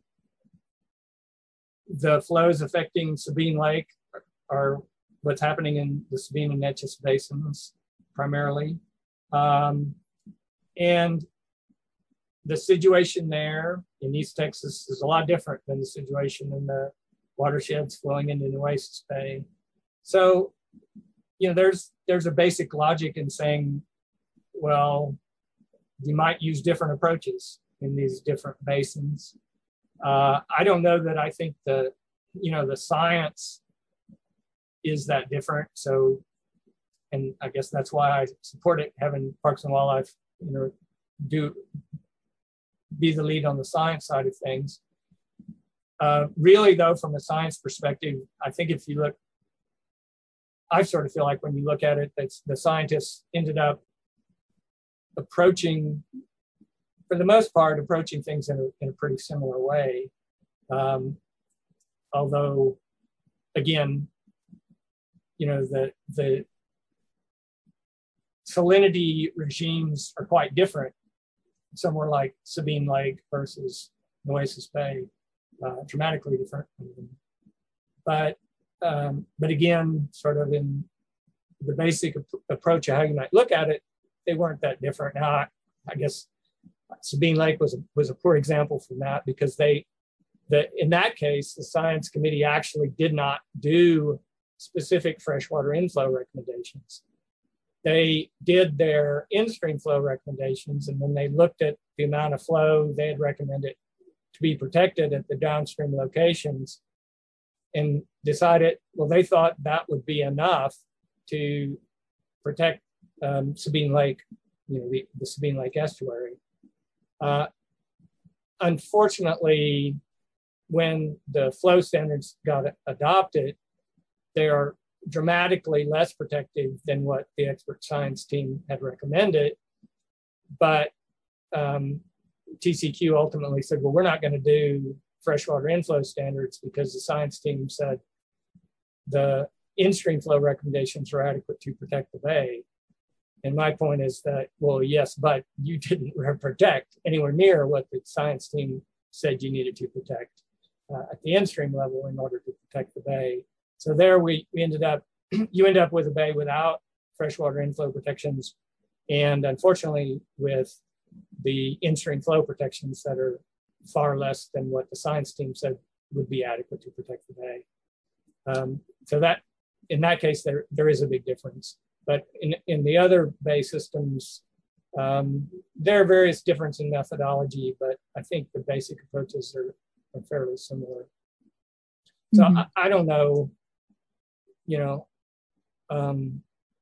Speaker 2: the flows affecting Sabine Lake are, are what's happening in the Sabine and Neches basins primarily. Um, and the situation there in East Texas is a lot different than the situation in the watersheds flowing into Nueces Bay. So, you know, there's there's a basic logic in saying, well, you might use different approaches in these different basins. Uh, I don't know that I think the, you know, the science is that different. So, and I guess that's why I support it, having Parks and Wildlife, you know, do be the lead on the science side of things. Uh, really, though, from a science perspective, I think if you look, I sort of feel like when you look at it, that's the scientists ended up approaching, for the most part, approaching things in a, in a pretty similar way. Um, although, again, you know, the, the salinity regimes are quite different. Somewhere like Sabine Lake versus Nueces Bay, uh, dramatically different. But, um, but again, sort of in the basic ap- approach of how you might look at it, they weren't that different. Now, I, I guess Sabine Lake was a, was a poor example from that, because they, the, in that case, the science committee actually did not do specific freshwater inflow recommendations. They did their in-stream flow recommendations, and when they looked at the amount of flow they had recommended to be protected at the downstream locations, and decided, well, they thought that would be enough to protect um, Sabine Lake, you know, the, the Sabine Lake estuary. Uh, unfortunately, when the flow standards got adopted, they are dramatically less protective than what the expert science team had recommended. But um, T C Q ultimately said, well, we're not going to do freshwater inflow standards because the science team said the in-stream flow recommendations are adequate to protect the bay. And my point is that, well, yes, but you didn't protect anywhere near what the science team said you needed to protect uh, at the in-stream level in order to protect the bay. So there we, we ended up, you end up with a bay without freshwater inflow protections, and unfortunately with the in-stream flow protections that are far less than what the science team said would be adequate to protect the bay. Um, so that, in that case, there, there is a big difference. But in, in the other bay systems, um, there are various differences in methodology, but I think the basic approaches are, are fairly similar. So mm-hmm. I, I don't know, you know, um,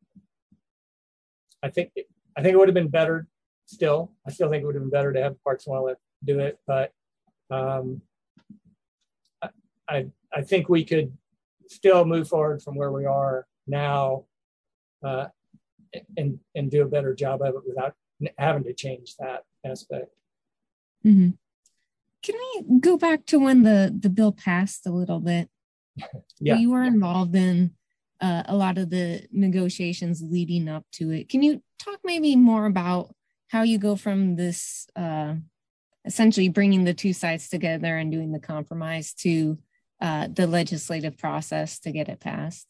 Speaker 2: I think it, I think it would have been better still. I still think it would have been better to have Parks and Wildlife do it, but um, I, I I think we could still move forward from where we are now uh, and and do a better job of it without having to change that aspect.
Speaker 1: Mm-hmm. Can we go back to when the, the bill passed a little bit?
Speaker 2: Yeah.
Speaker 1: You were involved in uh, a lot of the negotiations leading up to it. Can you talk maybe more about how you go from this, uh, essentially bringing the two sides together and doing the compromise to uh, the legislative process to get it passed?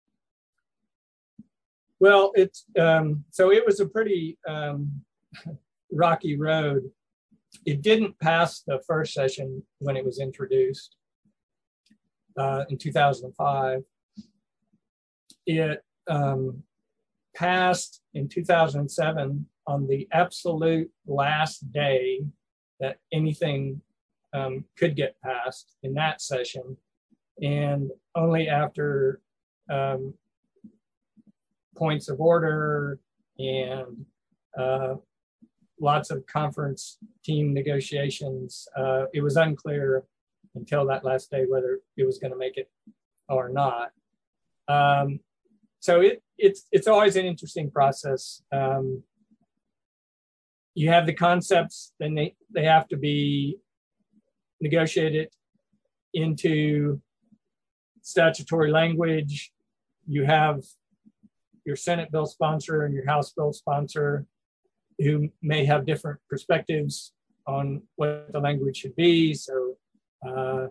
Speaker 2: Well, it's um, so it was a pretty um, rocky road. It didn't pass the first session when it was introduced uh, in two thousand five. It um, passed in two thousand seven on the absolute last day that anything um, could get passed in that session, and only after um, points of order and uh, lots of conference team negotiations. Uh, it was unclear until that last day whether it was going to make it or not. Um, so it, it's it's always an interesting process. Um, you have the concepts, then they, they have to be negotiated into statutory language. You have your Senate bill sponsor and your House bill sponsor who may have different perspectives on what the language should be. So uh,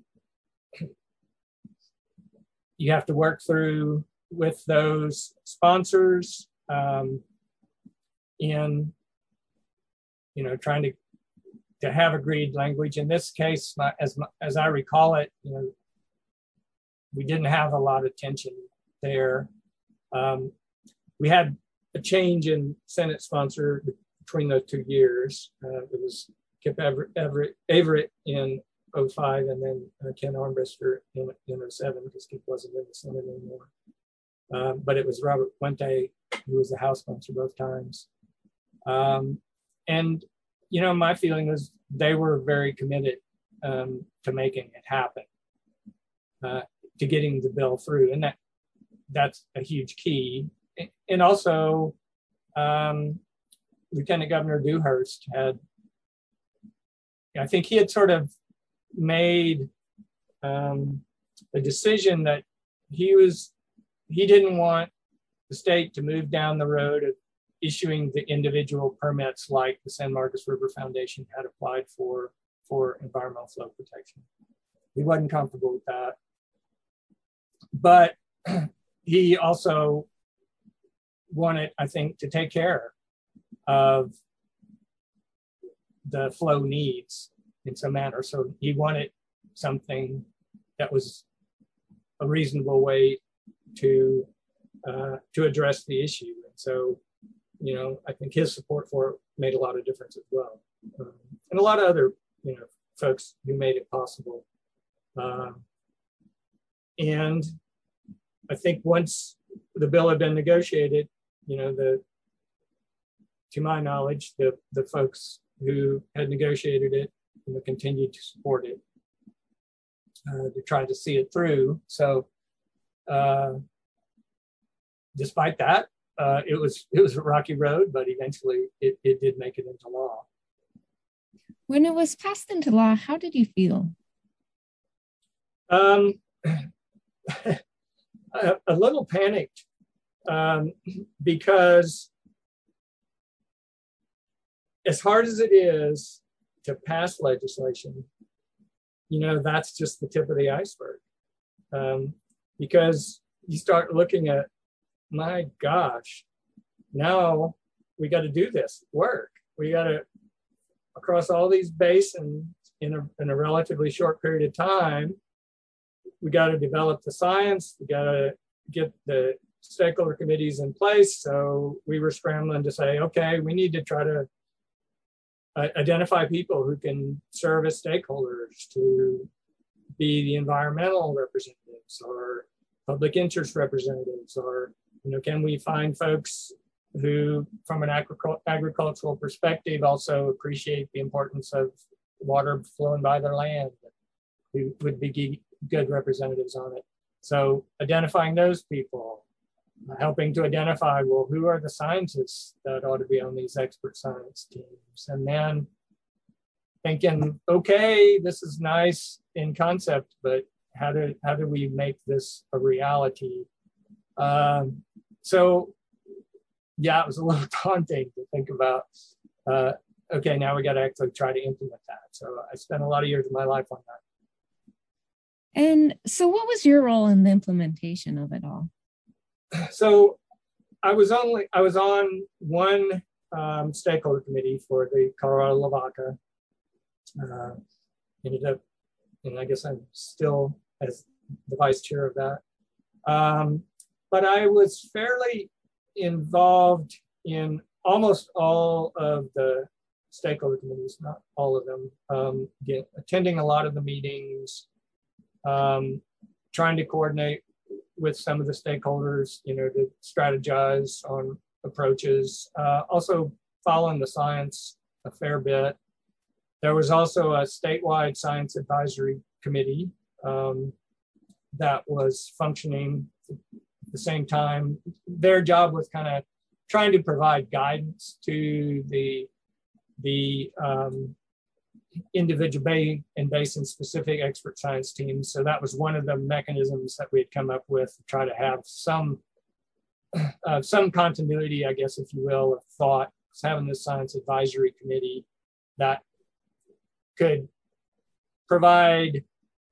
Speaker 2: you have to work through with those sponsors um, in, you know, trying to to have agreed language. In this case, my, as my, as I recall it, you know, we didn't have a lot of tension there. Um, we had a change in Senate sponsor between those two years. Uh, it was Kip Everett, Everett, Averett in oh five and then uh, Ken Armbruster in, in oh seven because Kip wasn't in the Senate anymore. Um, but it was Robert Puente who was the House sponsor both times. Um, and, you know, my feeling was they were very committed um, to making it happen, uh, to getting the bill through. And that that's a huge key. And also, um, Lieutenant Governor Dewhurst had, I think he had sort of made um, a decision that he was he didn't want the state to move down the road of issuing the individual permits like the San Marcos River Foundation had applied for for environmental flow protection. He wasn't comfortable with that. But he also wanted, I think, to take care of the flow needs in some manner. So he wanted something that was a reasonable way to uh, to address the issue. And so, you know, I think his support for it made a lot of difference as well. Um, and a lot of other, you know, folks who made it possible. Um, and I think once the bill had been negotiated, you know, the to my knowledge, the the folks who had negotiated it, you know, continued to support it, uh, to try to see it through. So, uh, despite that, uh, it was it was a rocky road, but eventually it, it did make it into law.
Speaker 1: When it was passed into law, how did you feel?
Speaker 2: Um, a, a little panicked, um, because as hard as it is to pass legislation, you know, that's just the tip of the iceberg. Um, because you start looking at, my gosh, now we got to do this work. We got to, across all these basins in a, in a relatively short period of time, we got to develop the science. We got to get the stakeholder committees in place. So we were scrambling to say, okay, we need to try to uh, identify people who can serve as stakeholders, to be the environmental representatives or public interest representatives, or, you know, can we find folks who, from an agricul- agricultural perspective, also appreciate the importance of water flowing by their land, who would be good representatives on it. So identifying those people, helping to identify, well, who are the scientists that ought to be on these expert science teams? And then thinking, okay, this is nice in concept, but how do, how do we make this a reality? Um, so yeah, it was a little daunting to think about, uh, okay, now we got to actually try to implement that. So I spent a lot of years of my life on that.
Speaker 1: And so what was your role in the implementation of it all?
Speaker 2: So I was only, I was on one um, stakeholder committee for the Colorado Lavaca. Uh, ended up, and I guess I'm still as the vice chair of that. Um, but I was fairly involved in almost all of the stakeholder committees, not all of them, um, get, attending a lot of the meetings, um, trying to coordinate with some of the stakeholders, you know, to strategize on approaches, uh, also following the science a fair bit. There was also a statewide science advisory committee um, that was functioning at the same time. Their job was kind of trying to provide guidance to the, the um, individual bay and basin specific expert science teams. So that was one of the mechanisms that we had come up with to try to have some, uh, some continuity, I guess, if you will, of thought, having this science advisory committee that could provide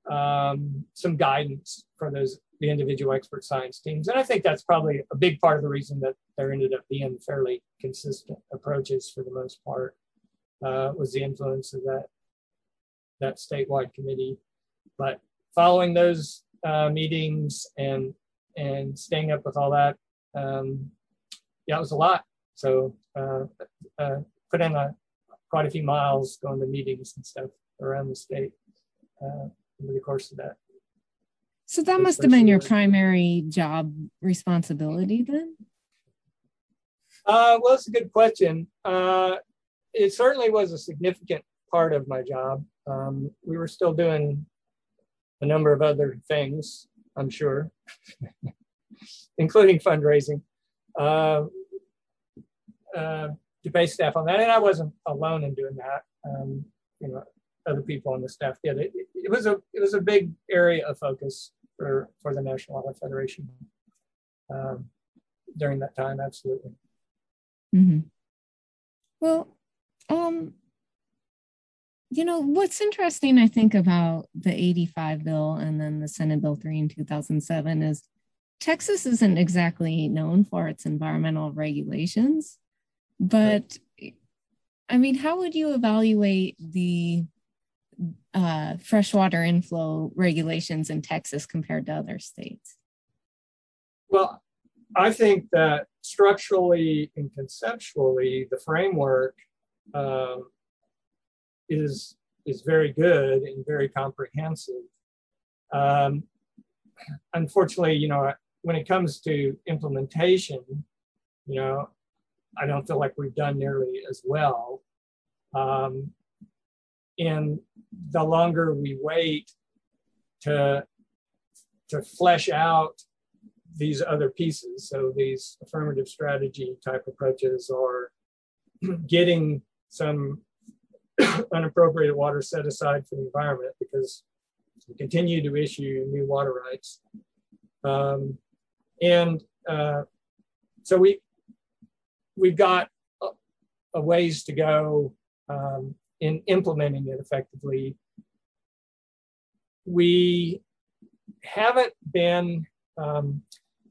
Speaker 2: um, some guidance for those the individual expert science teams. And I think that's probably a big part of the reason that there ended up being fairly consistent approaches for the most part, uh, was the influence of that, that statewide committee. But following those uh, meetings and and staying up with all that, um, yeah, it was a lot. So uh, uh, put in a, quite a few miles going to meetings and stuff around the state uh, over the course of that.
Speaker 1: So that must have been your primary job responsibility then?
Speaker 2: Uh, well, it's a good question. Uh, it certainly was a significant part of my job. Um, we were still doing a number of other things, I'm sure, including fundraising, uh, uh, to pay staff on that. And I wasn't alone in doing that. Um, you know, other people on the staff did it. It, it was a it was a big area of focus for, for the National Wildlife Federation. um, during that time. Absolutely.
Speaker 1: Mm-hmm. Well, um, you know, what's interesting, I think, about the eighty-five bill and then the Senate Bill three in two thousand seven is Texas isn't exactly known for its environmental regulations, but right. I mean, how would you evaluate the uh, freshwater inflow regulations in Texas compared to other states?
Speaker 2: Well, I think that structurally and conceptually, the framework um, is is very good and very comprehensive. Um, unfortunately, you know, when it comes to implementation, you know, I don't feel like we've done nearly as well. Um, and the longer we wait to to flesh out these other pieces, so these affirmative strategy type approaches, or getting some unappropriated water set aside for the environment because we continue to issue new water rights. Um, and uh, so we, we've got a, a ways to go um, in implementing it effectively. We haven't been, um,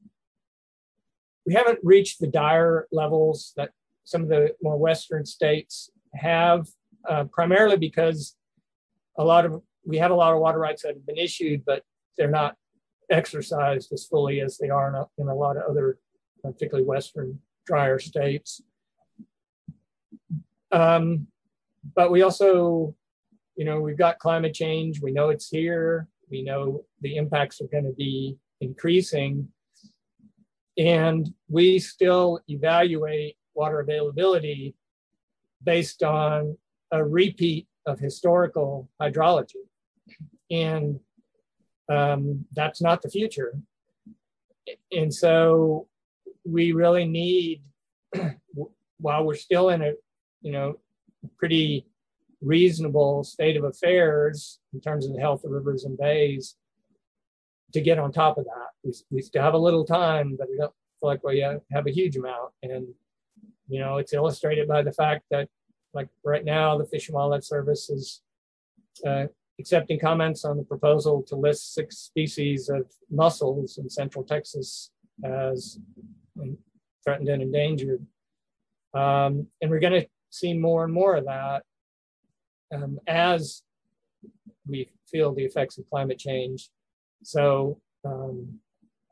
Speaker 2: we haven't reached the dire levels that some of the more Western states have, uh, primarily because a lot of, we have a lot of water rights that have been issued, but they're not exercised as fully as they are in a, in a lot of other, particularly Western drier states. Um, but we also, you know, we've got climate change. We know it's here. We know the impacts are going to be increasing. And we still evaluate water availability based on a repeat of historical hydrology. And um, that's not the future. And so we really need, while we're still in a, you know, pretty reasonable state of affairs in terms of the health of rivers and bays, to get on top of that. We, we still have a little time, but we don't feel like we have a huge amount. And, you know, it's illustrated by the fact that, like right now, the Fish and Wildlife Service is uh, accepting comments on the proposal to list six species of mussels in Central Texas as threatened and endangered. Um, and we're going to see more and more of that um, as we feel the effects of climate change. So um,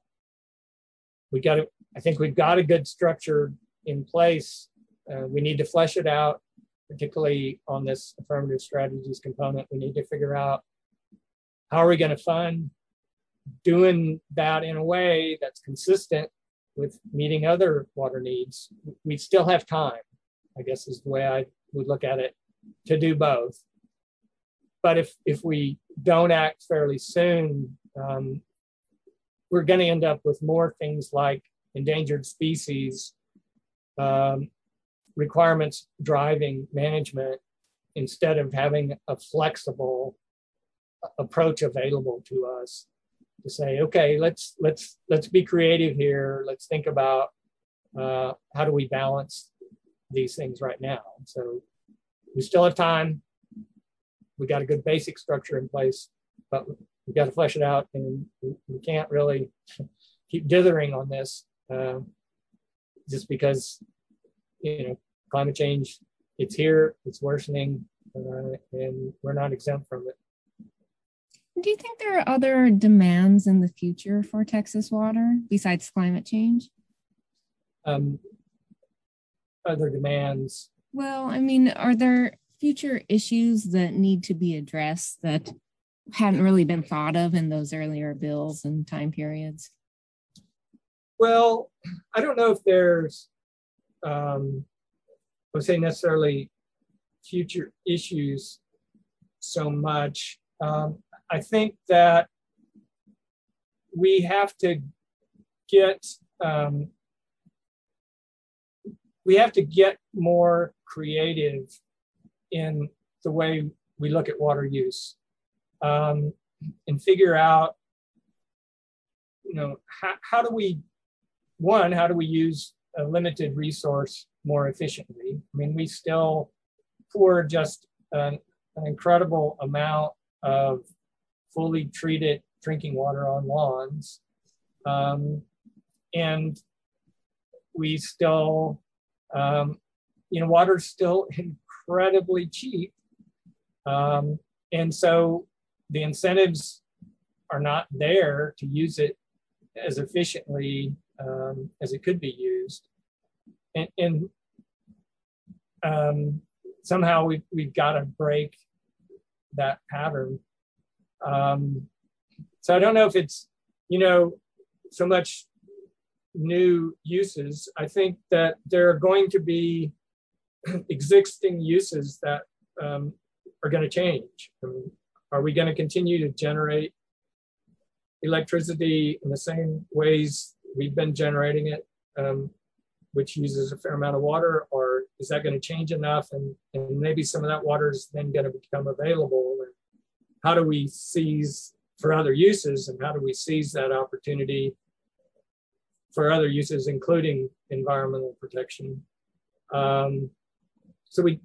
Speaker 2: we got to, I think we've got a good structure in place. Uh, we need to flesh it out, particularly on this affirmative strategies component. We need to figure out how are we going to fund doing that in a way that's consistent with meeting other water needs. We still have time, I guess is the way I would look at it, to do both. But if, if we don't act fairly soon, um, we're going to end up with more things like endangered species um, requirements driving management instead of having a flexible approach available to us to say, okay, let's let's let's be creative here. Let's think about uh, how do we balance these things right now. So we still have time. We got a good basic structure in place, but we got to flesh it out, and we, we can't really keep dithering on this uh, just because, you know, climate change, it's here, it's worsening, uh, and we're not exempt from it.
Speaker 1: Do you think there are other demands in the future for Texas water besides climate change?
Speaker 2: Um, other demands?
Speaker 1: Well, I mean, are there future issues that need to be addressed that hadn't really been thought of in those earlier bills and time periods?
Speaker 2: Well, I don't know if there's, um, I would say necessarily future issues so much. Um, I think that we have to get um, we have to get more creative in the way we look at water use um, and figure out, you know, how, how do we one, how do we use a limited resource more efficiently? I mean, we still pour just an, an incredible amount of fully treated drinking water on lawns. Um, and we still, um, you know, water's still incredibly cheap. Um, and so the incentives are not there to use it as efficiently um, as it could be used. And, and um, somehow we've, we've got to break that pattern. Um, so I don't know if it's, you know, so much new uses. I think that there are going to be existing uses that um, are going to change. I mean, are we going to continue to generate electricity in the same ways we've been generating it, um, which uses a fair amount of water, or is that going to change enough, and, and maybe some of that water is then going to become available? And how do we seize for other uses, and how do we seize that opportunity for other uses, including environmental protection? Um, so we,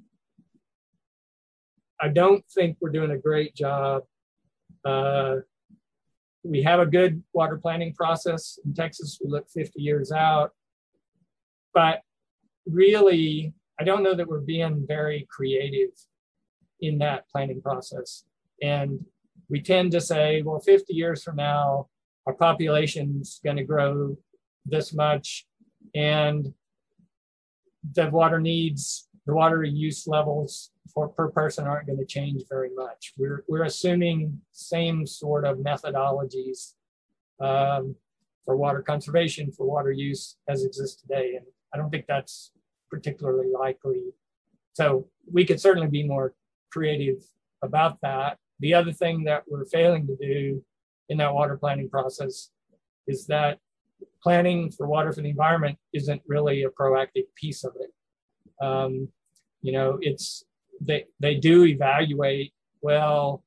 Speaker 2: I don't think we're doing a great job. Uh, we have a good water planning process in Texas. We look fifty years out, but really, I don't know that we're being very creative in that planning process. And we tend to say, well, fifty years from now, our population's going to grow this much, and the water needs, the water use levels for per person aren't going to change very much. We're we're assuming same sort of methodologies um, for water conservation, for water use as exists today, and I don't think that's particularly likely. So we could certainly be more creative about that. The other thing that we're failing to do in that water planning process is that planning for water for the environment isn't really a proactive piece of it. Um, you know, it's, they, they do evaluate, well,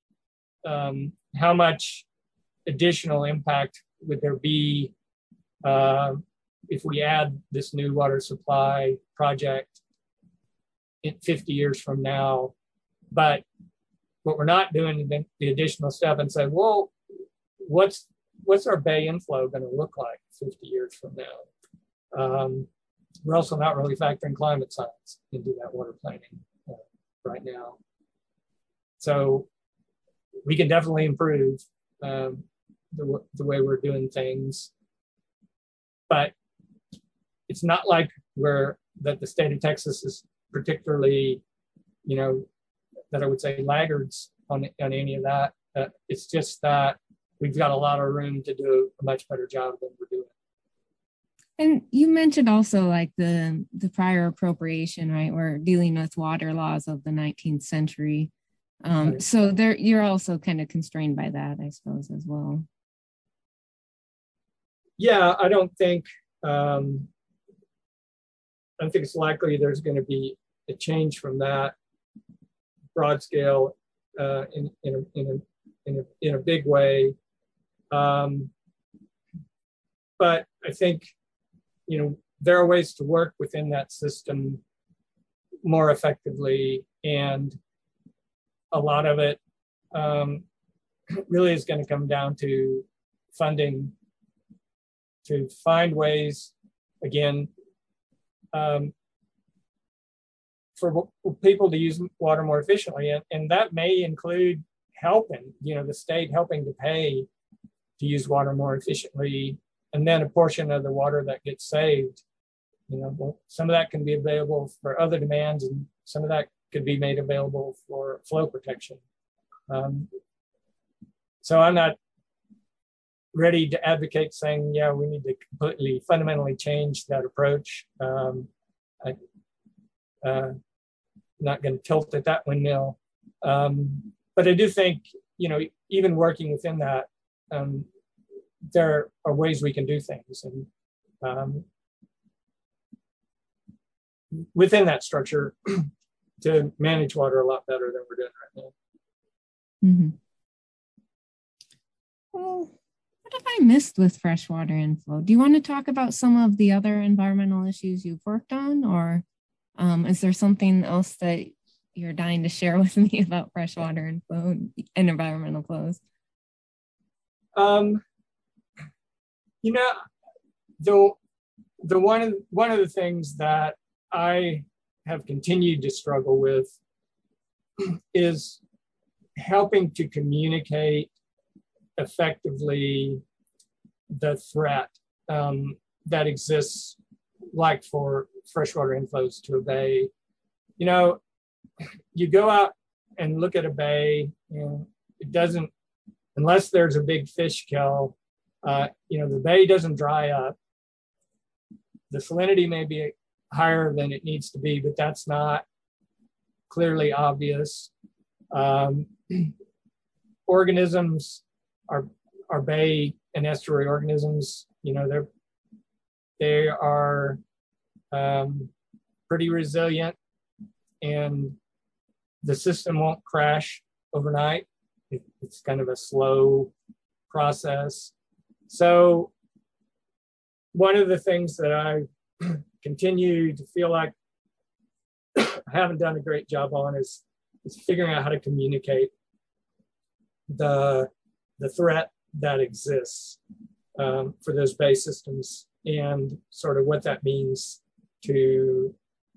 Speaker 2: um, how much additional impact would there be uh, if we add this new water supply project in fifty years from now? But what we're not doing is the additional step and say, well, what's what's our bay inflow going to look like fifty years from now? Um, we're also not really factoring climate science into that water planning uh, right now. So we can definitely improve um, the, the way we're doing things, but it's not like we're, that the state of Texas is particularly, you know, that I would say laggards on, on any of that. Uh, it's just that we've got a lot of room to do a much better job than we're doing.
Speaker 1: And you mentioned also like the the prior appropriation, right? We're dealing with water laws of the nineteenth century. Um, right. So there, you're also kind of constrained by that, I suppose, as well.
Speaker 2: Yeah, I don't think um, I don't think it's likely there's going to be a change from that broad scale uh, in in a, in a in a in a big way. Um, but I think, you know, there are ways to work within that system more effectively, and a lot of it um, really is going to come down to funding, to find ways, again, um, for people to use water more efficiently. And, and that may include helping, you know, the state helping to pay to use water more efficiently. And then a portion of the water that gets saved, you know, some of that can be available for other demands, and some of that could be made available for flow protection. Um, so I'm not ready to advocate saying, yeah, we need to completely fundamentally change that approach. Um, I, uh, not going to tilt at that windmill. Um, but I do think, you know, even working within that, um, there are ways we can do things. And um, within that structure to manage water a lot better than we're doing right now.
Speaker 1: Mm-hmm. Well, what have I missed with freshwater inflow? Do you want to talk about some of the other environmental issues you've worked on, or um, is there something else that you're dying to share with me about freshwater inflow and environmental flows?
Speaker 2: Um, you know, the, the one, of, one of the things that I have continued to struggle with is helping to communicate effectively the threat um, that exists, like for freshwater inflows to a bay. You know, you go out and look at a bay, and it doesn't, unless there's a big fish kill, uh, you know, the bay doesn't dry up. The salinity may be higher than it needs to be, but that's not clearly obvious. Um, organisms are, are bay and estuary organisms, you know, they're, they are um, pretty resilient, and the system won't crash overnight. It, it's kind of a slow process. So one of the things that I continue to feel like I haven't done a great job on is, is figuring out how to communicate the, the threat that exists um, for those bay systems, and sort of what that means to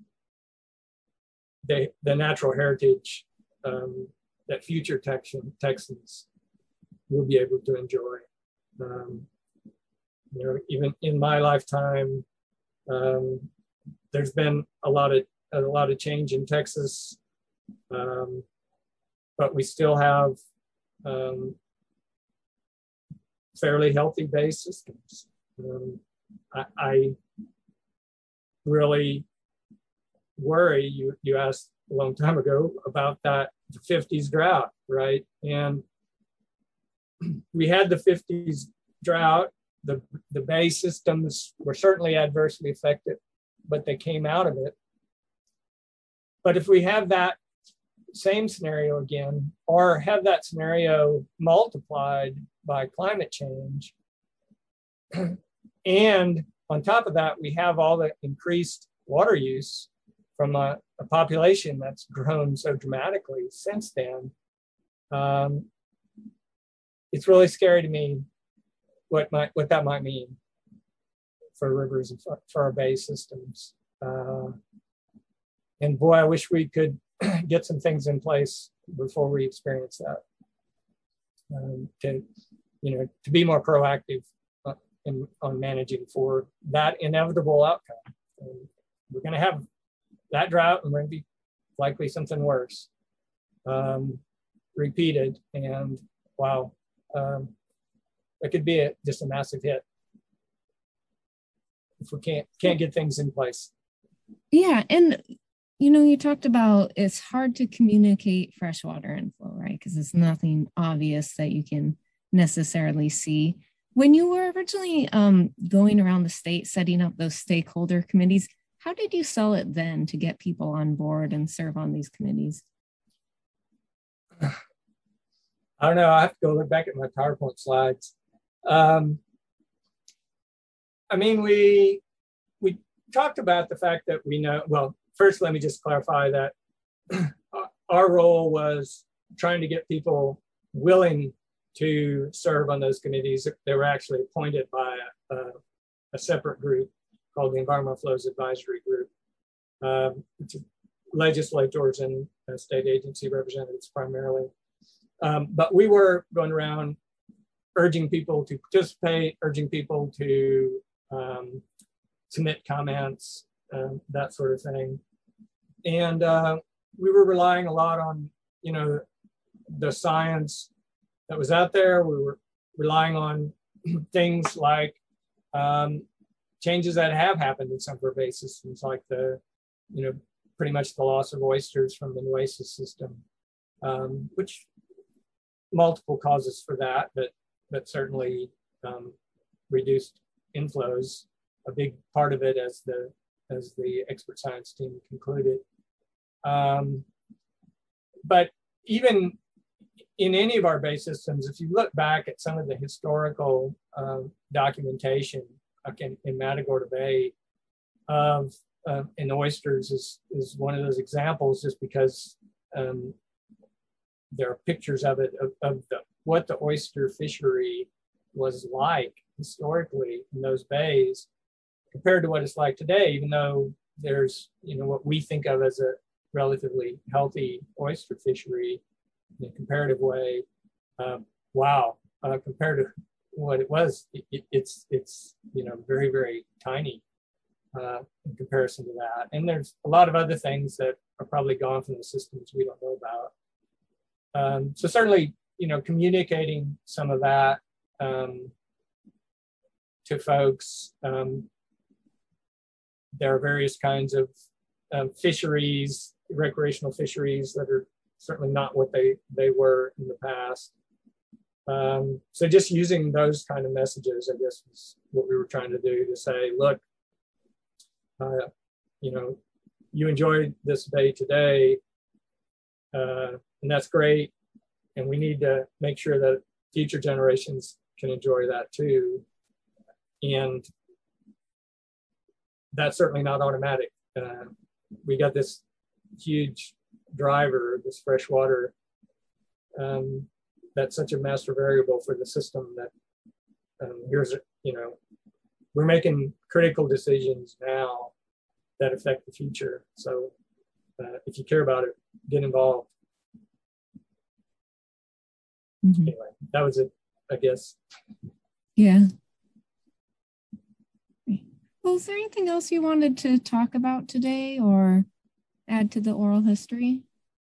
Speaker 2: the, the natural heritage um, that future Texan, Texans will be able to enjoy. Um, you know, even in my lifetime, um, there's been a lot of a lot of change in Texas, um, but we still have um, fairly healthy bay systems. Um, I, I really worry, you, you asked a long time ago about that the fifties drought, right? And we had the fifties drought. The, the bay systems were certainly adversely affected, but they came out of it. But if we have that same scenario again, or have that scenario multiplied by climate change, and on top of that, we have all the increased water use from a, a population that's grown so dramatically since then, um, it's really scary to me what might what that might mean for rivers and for, for our bay systems. Uh, and boy, I wish we could get some things in place before we experience that. Um, to you know, to be more proactive uh, in, on managing for that inevitable outcome. And we're going to have that drought, and we're going to be likely something worse um, repeated. And wow, um, it could be a, just a massive hit if we can't can't get things in place.
Speaker 1: Yeah, and you know, you talked about it's hard to communicate freshwater inflow, right? Because it's nothing obvious that you can necessarily see. When you were originally um, going around the state setting up those stakeholder committees, how did you sell it then to get people on board and serve on these committees?
Speaker 2: I don't know. I have to go look back at my PowerPoint slides. Um, I mean, we we talked about the fact that we know, well, first, let me just clarify that our role was trying to get people willing to serve on those committees. They were actually appointed by a, a separate group called the Environmental Flows Advisory Group. Um, legislators and uh, state agency representatives primarily. Um, but we were going around urging people to participate, urging people to um, submit comments, um, that sort of thing. And uh, we were relying a lot on, you know, the science that was out there. We were relying on things like um, changes that have happened in some of our bay systems, like the, you know, pretty much the loss of oysters from the Nueces system, um, which multiple causes for that, but but certainly um, reduced inflows. A big part of it, as the as the expert science team concluded. Um, but even in any of our bay systems, if you look back at some of the historical um, documentation like in, in Matagorda Bay of uh, in oysters is, is one of those examples, just because um, there are pictures of it, of, of the, what the oyster fishery was like historically in those bays compared to what it's like today, even though there's, you know, what we think of as a relatively healthy oyster fishery in a comparative way. Um, wow, uh, compared to what it was, it, it, it's, it's, you know, very, very tiny uh, in comparison to that. And there's a lot of other things that are probably gone from the systems we don't know about. Um, so certainly, you know, communicating some of that um, to folks. Um, there are various kinds of um, fisheries, recreational fisheries that are certainly not what they, they were in the past. Um, so just using those kind of messages, I guess, is what we were trying to do, to say, look, uh, you know, you enjoyed this day today, uh, and that's great. And we need to make sure that future generations can enjoy that too. And that's certainly not automatic. Uh, we got this huge driver, this fresh water, um, that's such a master variable for the system that um, here's, you know, we're making critical decisions now that affect the future. So uh, if you care about it, get involved. Mm-hmm. Anyway, that was it, I guess.
Speaker 1: Yeah. Well, is there anything else you wanted to talk about today or add to the oral history?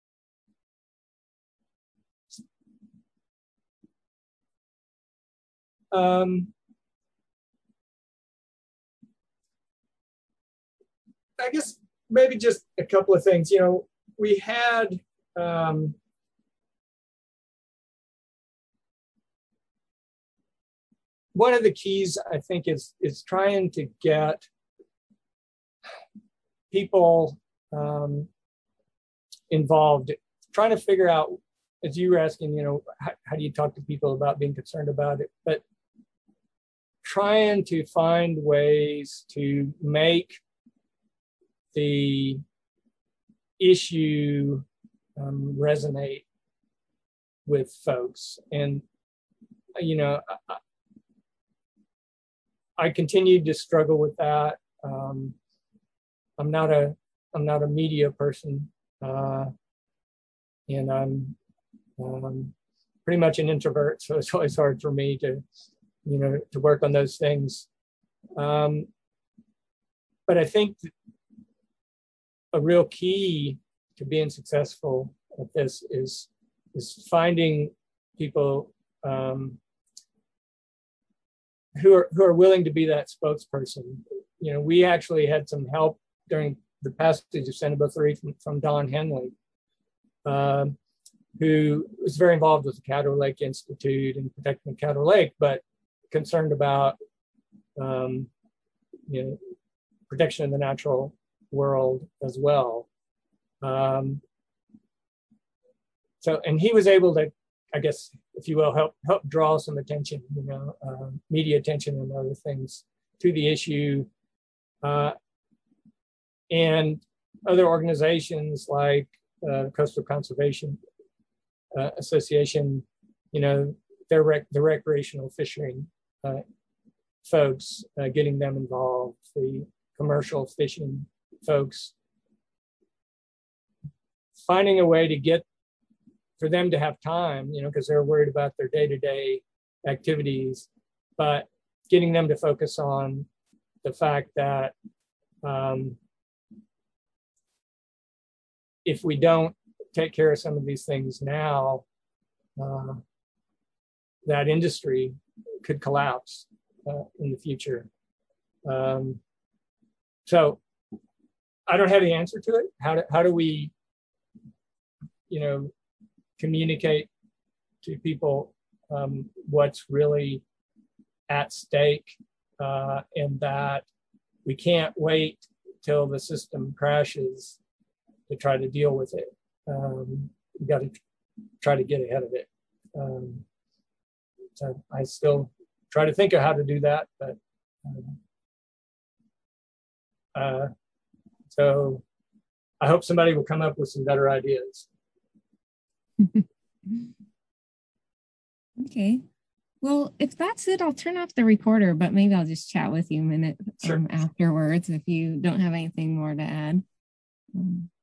Speaker 2: Um, I guess maybe just a couple of things. You know, we had um, one of the keys, I think, is is trying to get people um, involved, trying to figure out, as you were asking, you know, how, how do you talk to people about being concerned about it, but trying to find ways to make the issue um, resonate with folks. And, you know, I, I continued to struggle with that. Um, I'm not a, I'm not a media person, uh, and I'm um, pretty much an introvert, so it's always hard for me to, you know, to work on those things. Um, but I think a real key to being successful at this is, is finding people um, who are who are willing to be that spokesperson. You know, we actually had some help during the passage of Senate Bill three from, from Don Henley, um, who was very involved with the Caddo Lake Institute and protecting the Caddo Lake, but concerned about um, you know, protection of the natural world as well. Um, so, and he was able to, I guess, if you will, help help draw some attention, you know, uh, media attention and other things to the issue. Uh, and other organizations like uh, Coastal Conservation uh, Association, you know, their rec- the recreational fishing uh, folks, uh, getting them involved, the commercial fishing folks, finding a way to get for them to have time, you know, because they're worried about their day-to-day activities, but getting them to focus on the fact that um, if we don't take care of some of these things now, uh, that industry could collapse uh, in the future. Um, so I don't have the answer to it. How do, how do we, you know, communicate to people um, what's really at stake, uh, and that we can't wait till the system crashes to try to deal with it. Um, we got to try to get ahead of it. Um, so I still try to think of how to do that, but um, uh, so I hope somebody will come up with some better ideas.
Speaker 1: Okay. Well, if that's it, I'll turn off the recorder, but maybe I'll just chat with you a minute
Speaker 2: Sure.
Speaker 1: um, afterwards if you don't have anything more to add. Um,